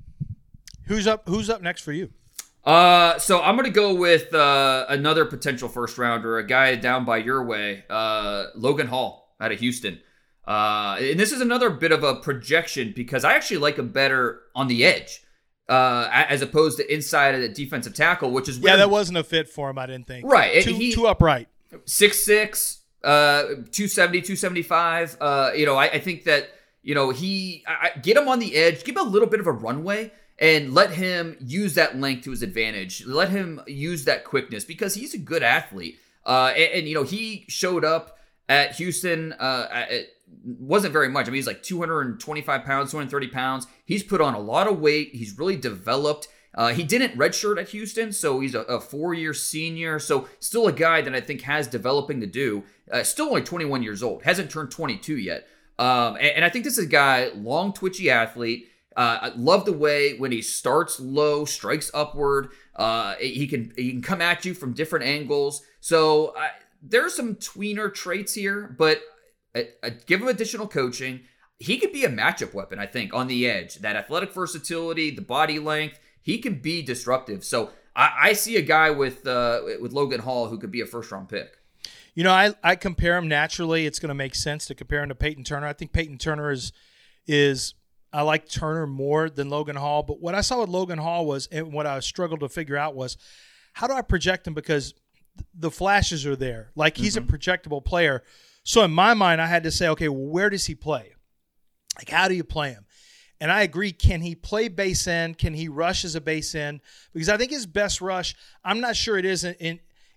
Who's up? Who's up next for you?
Uh, so I'm gonna go with uh, another potential first rounder, a guy down by your way, uh, Logan Hall out of Houston. Uh, and this is another bit of a projection because I actually like him better on the edge, uh, as opposed to inside of the defensive tackle, which is
Yeah,
where,
that wasn't a fit for him, I didn't think.
Right,
Too,
he-
too upright.
six six, uh, two seventy, two seventy-five. Uh, you know, I, I think that, you know, he I, I- get him on the edge, give him a little bit of a runway. And let him use that length to his advantage. Let him use that quickness because he's a good athlete. Uh, and, and, you know, he showed up at Houston. Uh, it wasn't very much. I mean, he's like two hundred twenty-five pounds, two hundred thirty pounds. He's put on a lot of weight. He's really developed. Uh, he didn't redshirt at Houston, so he's a, a four-year senior. So still a guy that I think has developing to do. Uh, still only twenty-one years old. Hasn't turned twenty-two yet. Um, and, and I think this is a guy, long, twitchy athlete. Uh, I love the way when he starts low, strikes upward. Uh, he can he can come at you from different angles. So uh, there's some tweener traits here, but uh, uh, give him additional coaching. He could be a matchup weapon, I think, on the edge. That athletic versatility, the body length, he can be disruptive. So I, I see a guy with uh, with Logan Hall who could be a first round pick.
You know, I, I compare him naturally. It's going to make sense to compare him to Peyton Turner. I think Peyton Turner is is – I like Turner more than Logan Hall, but what I saw with Logan Hall was, and what I struggled to figure out was, how do I project him? Because the flashes are there. Like, he's mm-hmm. a projectable player. So in my mind, I had to say, okay, well, where does he play? Like, how do you play him? And I agree, can he play base end? Can he rush as a base end? Because I think his best rush, I'm not sure it is in, in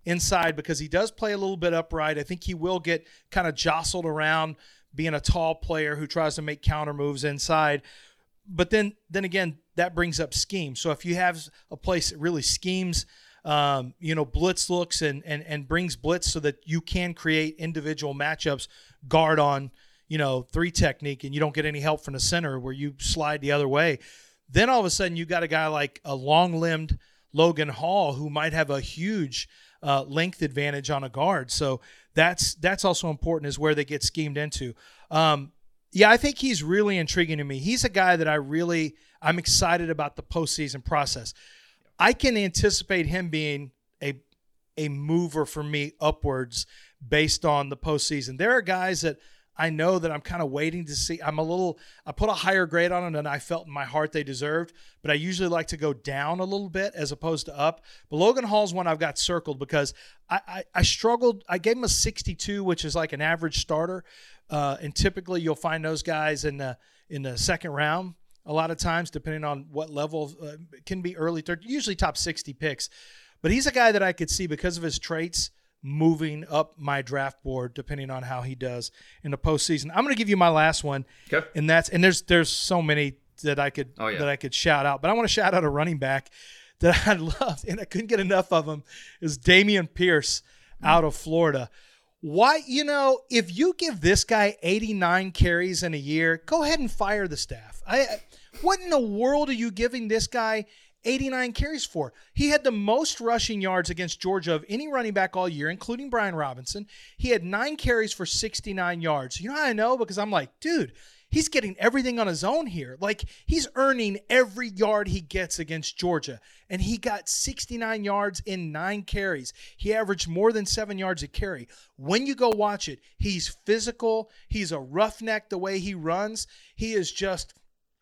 inside because he does play a little bit upright. I think he will get kind of jostled around being a tall player who tries to make counter moves inside. But then, then again, that brings up scheme. So if you have a place that really schemes, um, you know, blitz looks and, and, and brings blitz so that you can create individual matchups, guard on, you know, three technique, and you don't get any help from the center where you slide the other way, then all of a sudden you got a guy like a long-limbed Logan Hall who might have a huge uh, length advantage on a guard. So that's that's also important, is where they get schemed into. Um, yeah, I think he's really intriguing to me. He's a guy that I really – I'm excited about the postseason process. I can anticipate him being a a mover for me upwards based on the postseason. There are guys that – I know that I'm kind of waiting to see. I'm a little – I put a higher grade on them than I felt in my heart they deserved, but I usually like to go down a little bit as opposed to up. But Logan Hall's one I've got circled because I, I, I struggled. I gave him a sixty-two, which is like an average starter, uh, and typically you'll find those guys in the, in the second round a lot of times, depending on what level. Uh, it can be early third, usually top sixty picks. But he's a guy that I could see, because of his traits, moving up my draft board depending on how he does in the postseason. I'm going to give you my last one,
okay.
and that's and there's there's so many that I could
oh, yeah.
that I could shout out, but I want to shout out a running back that I loved and I couldn't get enough of him. Is Dameon Pierce out of Florida. Why, you know, if you give this guy eighty-nine carries in a year, go ahead and fire the staff. I what in the world are you giving this guy eighty-nine carries for? He had the most rushing yards against Georgia of any running back all year, including Brian Robinson. He had nine carries for sixty-nine yards. You know how I know? Because I'm like, dude, he's getting everything on his own here. Like, he's earning every yard he gets against Georgia. And he got sixty-nine yards in nine carries. He averaged more than seven yards a carry. When you go watch it, he's physical. He's a roughneck the way he runs. He is just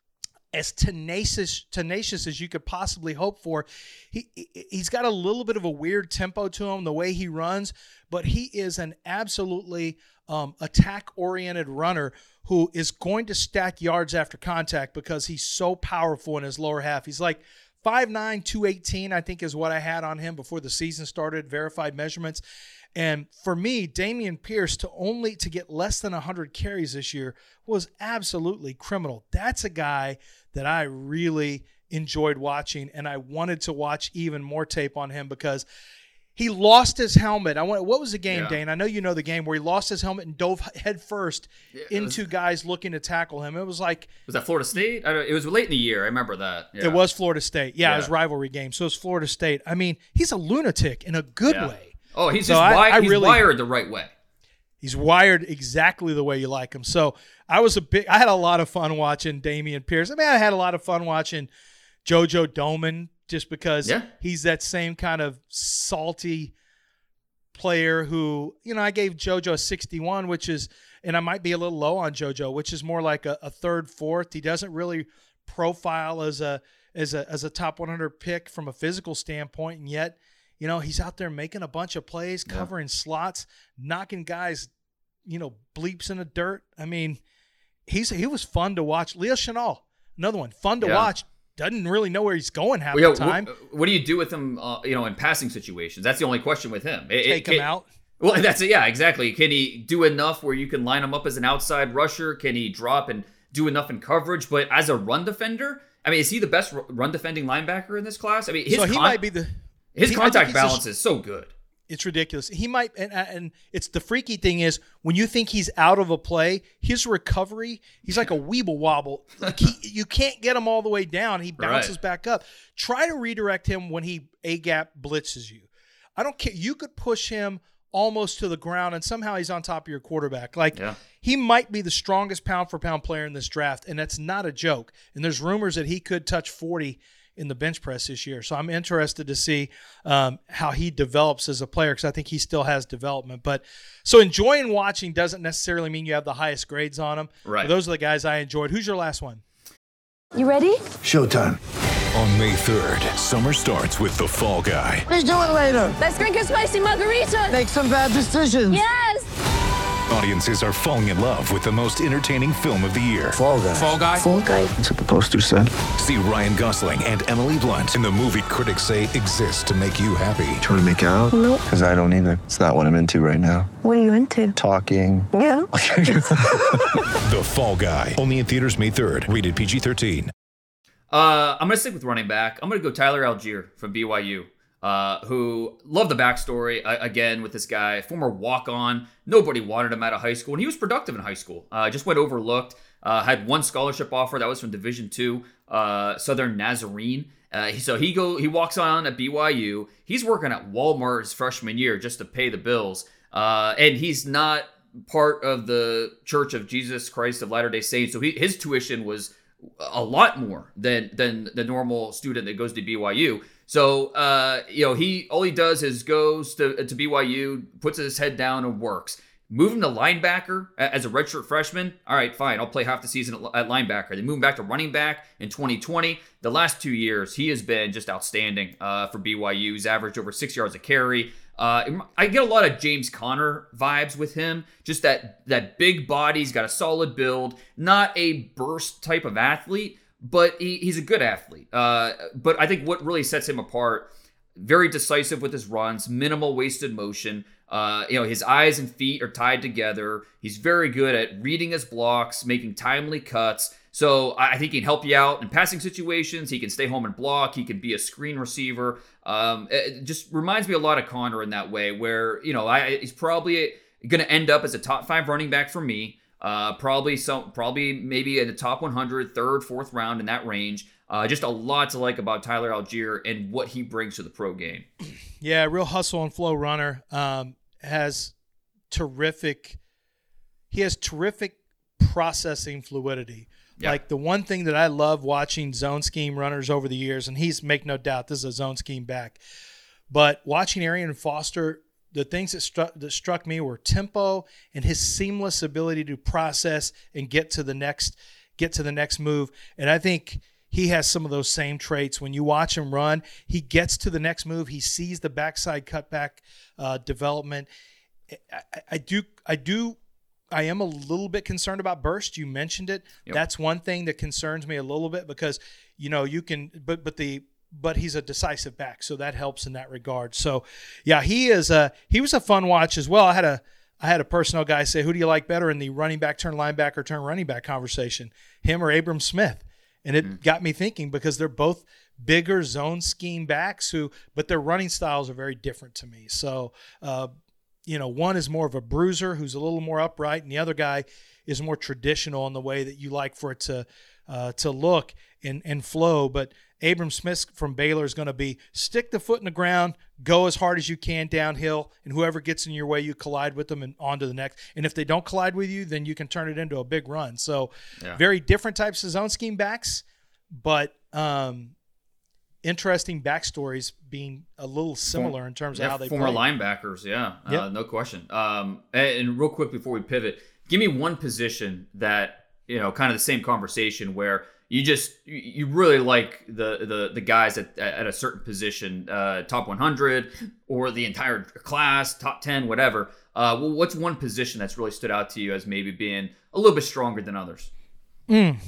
as tenacious tenacious as you could possibly hope for. He, he's got a little bit of a weird tempo to him, the way he runs, but he is an absolutely um, attack-oriented runner who is going to stack yards after contact because he's so powerful in his lower half. He's like five nine, two eighteen, I think is what I had on him before the season started, verified measurements. And for me, Dameon Pierce to only to get less than one hundred carries this year was absolutely criminal. That's a guy that I really enjoyed watching, and I wanted to watch even more tape on him because he lost his helmet. I want. What was the game, yeah. Dane? I know you know the game where he lost his helmet and dove head first yeah, into was, guys looking to tackle him. It was like
was that Florida State? I don't, it was late in the year. I remember that. Yeah.
It was Florida State. Yeah, yeah, it was rivalry game, so it was Florida State. I mean, he's a lunatic in a good
yeah.
way.
Oh, he's
so
just
I,
wi-
I
he's
really,
wired the right way.
He's wired exactly the way you like him. So I was a big. I had a lot of fun watching Dameon Pierce. I mean, I had a lot of fun watching JoJo Domann just because
yeah.
he's that same kind of salty player who, you know, I gave JoJo a sixty-one, which is, and I might be a little low on JoJo, which is more like a, a third, fourth. He doesn't really profile as a as a as a top one hundred pick from a physical standpoint, and yet, you know, he's out there making a bunch of plays, covering yeah. slots, knocking guys, you know, bleeps in the dirt. I mean, he's he was fun to watch. Leo Chenal, another one, fun to yeah. watch. Doesn't really know where he's going half well, the time.
What, what do you do with him, uh, you know, in passing situations? That's the only question with him. It,
Take
it,
him
it,
out.
Well, that's it. Yeah, exactly. Can he do enough where you can line him up as an outside rusher? Can he drop and do enough in coverage? But as a run defender, I mean, is he the best run defending linebacker in this class? I mean, his
so he
con-
might be the
his
he,
contact balance is so good.
It's ridiculous. He might, and, and it's the freaky thing is when you think he's out of a play, his recovery, he's like a weeble wobble. Like he, you can't get him all the way down. He bounces right. back up. Try to redirect him when he A-gap blitzes you. I don't care. You could push him almost to the ground, and somehow he's on top of your quarterback. Like
yeah.
he might be the strongest pound-for-pound player in this draft, and that's not a joke. And there's rumors that he could touch forty in the bench press this year. So I'm interested to see um, how he develops as a player because I think he still has development. But so enjoying watching doesn't necessarily mean you have the highest grades on him.
Right.
But those are the guys I enjoyed. Who's your last one?
You ready?
Showtime. On May third, summer starts with The Fall Guy.
Let's do it later. Let's drink a spicy margarita. Make some bad decisions. Yes.
Audiences are falling in love with the most entertaining film of the year.
Fall Guy.
Fall Guy?
Fall Guy. That's what the poster said.
See Ryan Gosling and Emily Blunt in the movie critics say exists to make you happy.
Trying to make it out?
Nope.
Because I don't either. It's not what I'm into right now.
What are you into?
Talking.
Yeah.
The Fall Guy. Only in theaters May third. Rated P G thirteen.
Uh, I'm going to stick with running back. I'm going to go Tyler Algier from B Y U, uh, who love the backstory. Uh, again, with this guy, former walk-on. Nobody wanted him out of high school, and he was productive in high school. Uh, just went overlooked. Uh, had one scholarship offer. That was from Division two, uh, Southern Nazarene. Uh, so he go he walks on at B Y U. He's working at Walmart his freshman year just to pay the bills. Uh, and he's not part of the Church of Jesus Christ of Latter-day Saints. So he, his tuition was a lot more than than the normal student that goes to B Y U. So uh, you know, he all he does is goes to to B Y U, puts his head down and works. Move him to linebacker as a redshirt freshman. All right, fine. I'll play half the season at linebacker. Then move him back to running back in twenty twenty. The last two years, he has been just outstanding uh, for B Y U. He's averaged over six yards a carry. Uh, I get a lot of James Conner vibes with him. Just that that big body. He's got a solid build. Not a burst type of athlete, but he, he's a good athlete. Uh, but I think what really sets him apart, very decisive with his runs, minimal wasted motion. Uh, you know, his eyes and feet are tied together. He's very good at reading his blocks, making timely cuts. So I think he can help you out in passing situations. He can stay home and block. He can be a screen receiver. Um, it just reminds me a lot of Conner in that way, where, you know, I, he's probably going to end up as a top five running back for me. Uh, probably some, probably maybe in the top one hundred, third, fourth round in that range. Uh, just a lot to like about Tyler Algier and what he brings to the pro game.
Yeah, real hustle and flow runner. Um, has terrific. He has terrific processing fluidity. Yeah. Like the one thing that I love watching zone scheme runners over the years, and he's, make no doubt, this is a zone scheme back. But watching Arian Foster, the things that struck that struck me were tempo and his seamless ability to process and get to the next get to the next move. And I think he has some of those same traits. When you watch him run, he gets to the next move. He sees the backside cutback uh, development. I, I do, I do, I am a little bit concerned about burst. You mentioned it. Yep. That's one thing that concerns me a little bit because, you know, you can, but but the, but he's a decisive back, so that helps in that regard. So, yeah, he is a he was a fun watch as well. I had a I had a personnel guy say, who do you like better in the running back turn linebacker turn running back conversation, him or Abram Smith? And it mm-hmm. got me thinking because they're both bigger zone scheme backs who, but their running styles are very different to me. So, uh, you know, one is more of a bruiser who's a little more upright, and the other guy is more traditional in the way that you like for it to uh, to look and, and flow. But Abram Smith from Baylor is going to be stick the foot in the ground, go as hard as you can downhill, and whoever gets in your way, you collide with them and on to the next. And if they don't collide with you, then you can turn it into a big run. So yeah. Very different types of zone scheme backs, but um, interesting backstories being a little similar Form, in terms of
yeah,
how they
former
play.
linebackers, yeah,
yep.
uh, no question. Um, and, and real quick before we pivot, give me one position that, you know, kind of the same conversation where you just you really like the the the guys at at a certain position, uh, top one hundred or the entire class, top ten, whatever. Uh, well, what's one position that's really stood out to you as maybe being a little bit stronger than others?
Mm.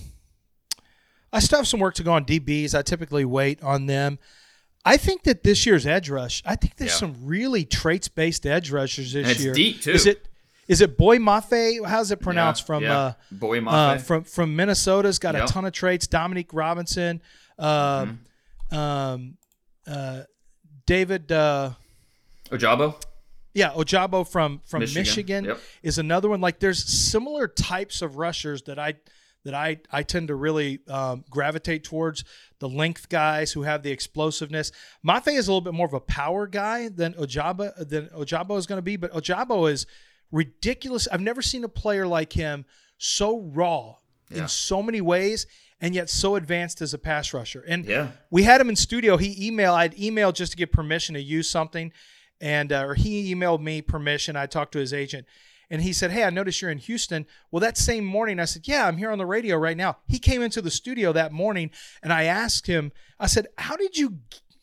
I still have some work to go on D Bs. I typically wait on them. I think that this year's edge rush, I think there's yeah. some really traits-based edge rushers this
and it's
year.
It's deep, too.
Is it Is it Boy Mafe? How's it pronounced?
Yeah,
from
yeah.
Uh,
Boy Mafe.
Uh, from from Minnesota's got
yep.
a ton of traits. Dominique Robinson, uh, mm-hmm. um, uh, David uh,
Ojabo.
Yeah, Ojabo from from
Michigan,
Michigan
yep.
is another one. Like there's similar types of rushers that I that I I tend to really um, gravitate towards. The length guys who have the explosiveness. Mafe is a little bit more of a power guy than Ojabo than Ojabo is going to be, but Ojabo is ridiculous. I've never seen a player like him so raw yeah. in so many ways and yet so advanced as a pass rusher. And
yeah.
we had him in studio. He emailed, I'd emailed just to get permission to use something, and uh, or he emailed me permission. I talked to his agent, and he said, hey, I noticed you're in Houston. Well, that same morning, I said, yeah, I'm here on the radio right now. He came into the studio that morning, and I asked him, I said, how did you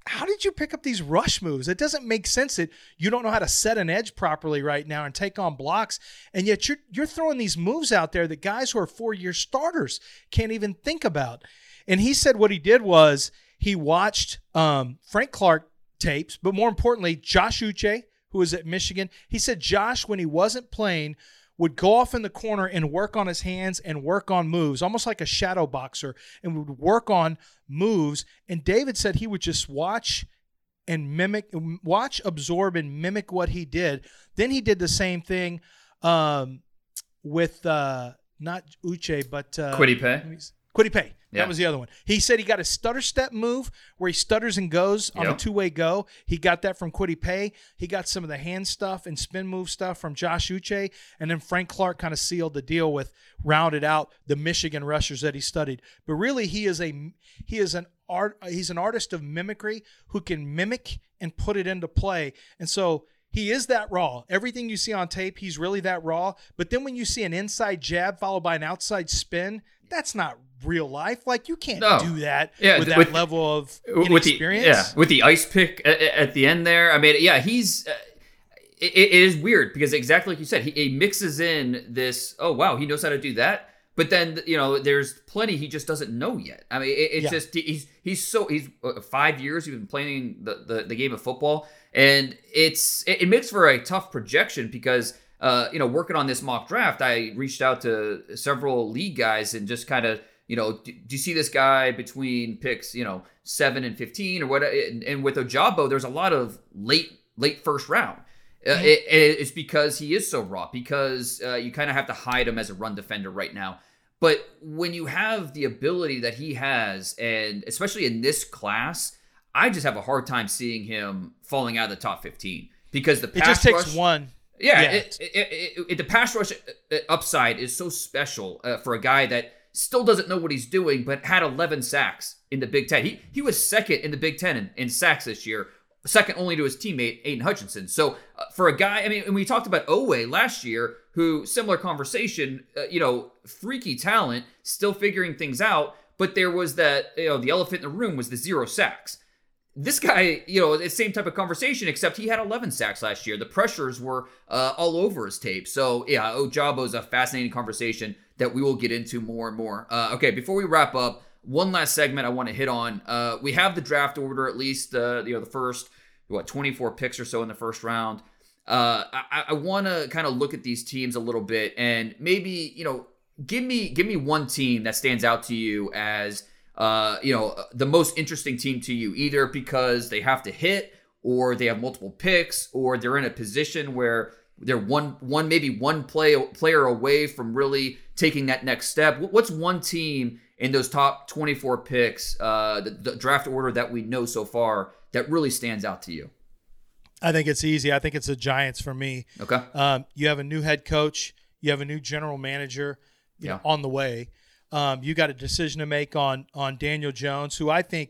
how did you pick up these rush moves? It doesn't make sense that you don't know how to set an edge properly right now and take on blocks, and yet you're you're throwing these moves out there that guys who are four-year starters can't even think about. And he said what he did was he watched um, Frank Clark tapes, but more importantly, Josh Uche, who was at Michigan. He said Josh, when he wasn't playing, would go off in the corner and work on his hands and work on moves, almost like a shadow boxer, and would work on moves. And David said he would just watch and mimic, watch, absorb, and mimic what he did. Then he did the same thing um, with uh, not Uche, but uh,
Kwity Paye.
Kwity Paye.
Yeah.
That was the other one. He said he got a stutter step move where he stutters and goes on
Yep.
a two-way go. He got that from Kwity Paye. He got some of the hand stuff and spin move stuff from Josh Uche. And then Frank Clark kind of sealed the deal with, rounded out the Michigan rushers that he studied. But really, he is a he is an art he's an artist of mimicry who can mimic and put it into play. And so he is that raw. Everything you see on tape, he's really that raw. But then when you see an inside jab followed by an outside spin, that's not real life. Like, you can't
No.
do that
Yeah,
with that
with-
level of
with the
inexperience.
yeah with the ice pick at, at the end there. I mean, yeah, he's uh, it, it is weird because exactly like you said, he, he mixes in this. Oh wow, he knows how to do that. But then you know, there's plenty he just doesn't know yet. I mean, it, it's
Yeah.
just he's he's so he's uh, five years he's been playing the, the the game of football, and it's it, it makes for a tough projection because. Uh, you know, working on this mock draft, I reached out to several league guys and just kind of, you know, do, do you see this guy between picks, you know, seven and fifteen or what? And, and with Ojabo, there's a lot of late, late first round. Uh,
Mm-hmm.
it, it's because he is so raw, because uh, you kind of have to hide him as a run defender right now. But when you have the ability that he has, and especially in this class, I just have a hard time seeing him falling out of the top fifteen because the
It
pass
just takes
rush,
one.
Yeah,
Yeah.
It, it, it, it, the pass rush upside is so special uh, for a guy that still doesn't know what he's doing, but had eleven sacks in the Big Ten. He he was second in the Big Ten in, in sacks this year, second only to his teammate Aiden Hutchinson. So uh, for a guy, I mean, and we talked about Owe last year, who similar conversation, uh, you know, freaky talent, still figuring things out, but there was that, you know, the elephant in the room was the zero sacks. This guy, you know, it's the same type of conversation, except he had eleven sacks last year. The pressures were uh, all over his tape. So, yeah, Ojabo is a fascinating conversation that we will get into more and more. Uh, okay, before we wrap up, one last segment I want to hit on. Uh, we have the draft order, at least, uh, you know, the first, what, twenty-four picks or so in the first round. Uh, I, I want to kind of look at these teams a little bit and maybe, you know, give me give me one team that stands out to you as Uh, you know, the most interesting team to you, either because they have to hit, or they have multiple picks, or they're in a position where they're one, one maybe one play player away from really taking that next step. What's one team in those top twenty-four picks, uh, the, the draft order that we know so far, that really stands out to you?
I think it's easy. I think it's the Giants for me.
Okay.
Um, you have a new head coach. You have a new general manager you
Yeah.
know, on the way. Um, you got a decision to make on on Daniel Jones, who I think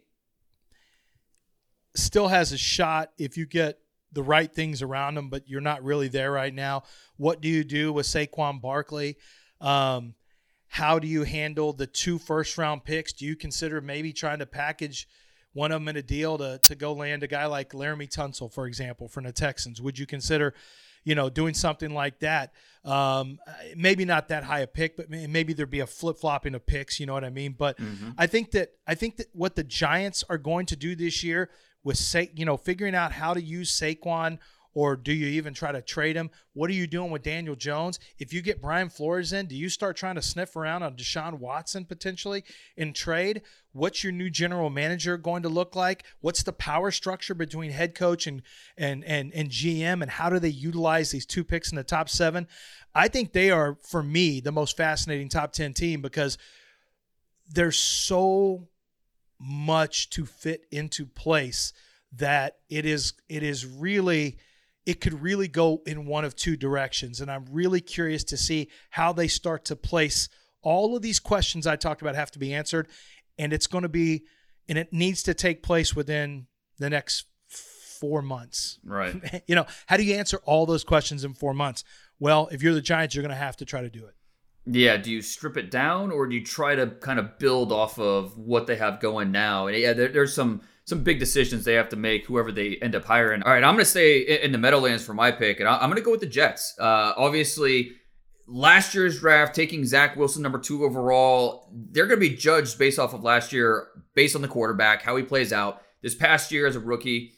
still has a shot if you get the right things around him, but you're not really there right now. What do you do with Saquon Barkley? Um, how do you handle the two first-round picks? Do you consider maybe trying to package one of them in a deal to to go land a guy like Laramie Tunsil, for example, from the Texans? Would you consider – you know, doing something like that? Um, maybe not that high a pick, but maybe there'd be a flip-flopping of picks, you know what I mean? But
Mm-hmm.
I think that I think that what the Giants are going to do this year with, Sa- you know, figuring out how to use Saquon, or do you even try to trade him? What are you doing with Daniel Jones? If you get Brian Flores in, do you start trying to sniff around on Deshaun Watson potentially in trade? What's your new general manager going to look like? What's the power structure between head coach and and and and G M, and how do they utilize these two picks in the top seven? I think they are, for me, the most fascinating top ten team because there's so much to fit into place that it is it is really it could really go in one of two directions. And I'm really curious to see how they start to place all of these questions I talked about have to be answered. And it's going to be, and it needs to take place within the next four months.
Right.
You know, how do you answer all those questions in four months? Well, if you're the Giants, you're going to have to try to do it.
Yeah, do you strip it down, or do you try to kind of build off of what they have going now? And yeah, there, there's some some big decisions they have to make, whoever they end up hiring. All right, I'm going to stay in the Meadowlands for my pick, and I'm going to go with the Jets. Uh, obviously, last year's draft, taking Zach Wilson number two overall, they're going to be judged based off of last year, based on the quarterback, how he plays out. This past year as a rookie,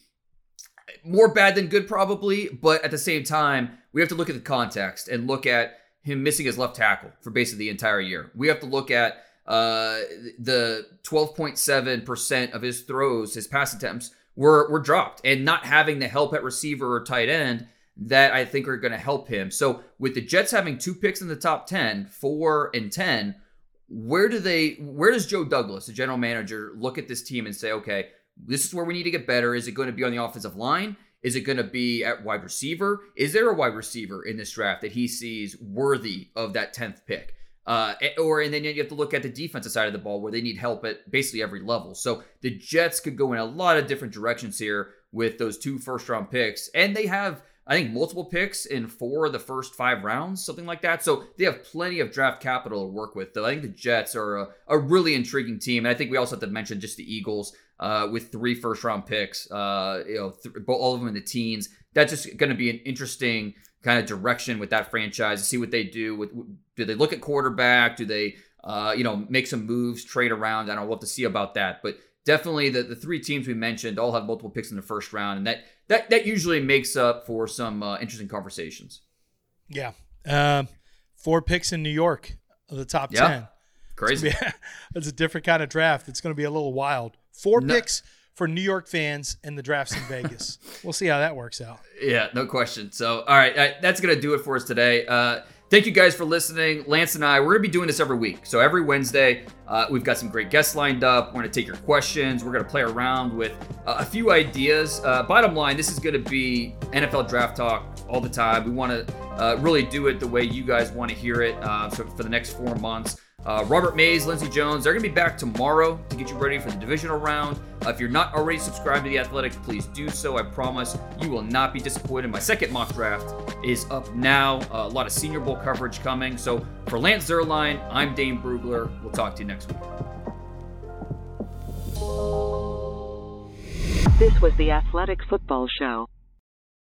more bad than good probably, but at the same time, we have to look at the context and look at him missing his left tackle for basically the entire year. We have to look at uh, the twelve point seven percent of his throws, his pass attempts, were, were dropped, and not having the help at receiver or tight end that I think are going to help him. So with the Jets having two picks in the top ten, four and ten, where do they, where does Joe Douglas, the general manager, look at this team and say, okay, this is where we need to get better? Is it going to be on the offensive line? Is it going to be at wide receiver? Is there a wide receiver in this draft that he sees worthy of that tenth pick? Uh, or and then you have to look at the defensive side of the ball where they need help at basically every level. So the Jets could go in a lot of different directions here with those two first-round picks. And they have, I think, multiple picks in four of the first five rounds, something like that. So they have plenty of draft capital to work with. So I think the Jets are a, a really intriguing team. And I think we also have to mention just the Eagles uh, with three first-round picks, uh, you know, th- all of them in the teens. That's just going to be an interesting kind of direction with that franchise to see what they do. With do they look at quarterback? Do they, uh, you know, make some moves, trade around? I don't know. We'll have to see about that. But definitely the, the three teams we mentioned all have multiple picks in the first round, and that that that usually makes up for some uh, interesting conversations.
Yeah. Um, four picks in New York of the top
yeah.
ten.
Crazy.
It's, be, it's a different kind of draft. It's going to be a little wild. Four
no.
picks for New York fans and the drafts in Vegas. We'll see how that works out.
Yeah, no question. So, all right, uh, that's going to do it for us today. Uh, thank you guys for listening. Lance and I, we're going to be doing this every week. So every Wednesday, uh, we've got some great guests lined up. We're going to take your questions. We're going to play around with uh, a few ideas. Uh, bottom line, this is going to be N F L draft talk all the time. We want to uh, really do it the way you guys want to hear it. Uh, so for the next four months, Uh, Robert Mays, Lindsey Jones, they're going to be back tomorrow to get you ready for the divisional round. Uh, if you're not already subscribed to The Athletic, please do so. I promise you will not be disappointed. My second mock draft is up now. Uh, a lot of Senior Bowl coverage coming. So for Lance Zierlein, I'm Dane Brugler. We'll talk to you next week.
This was The Athletic Football Show.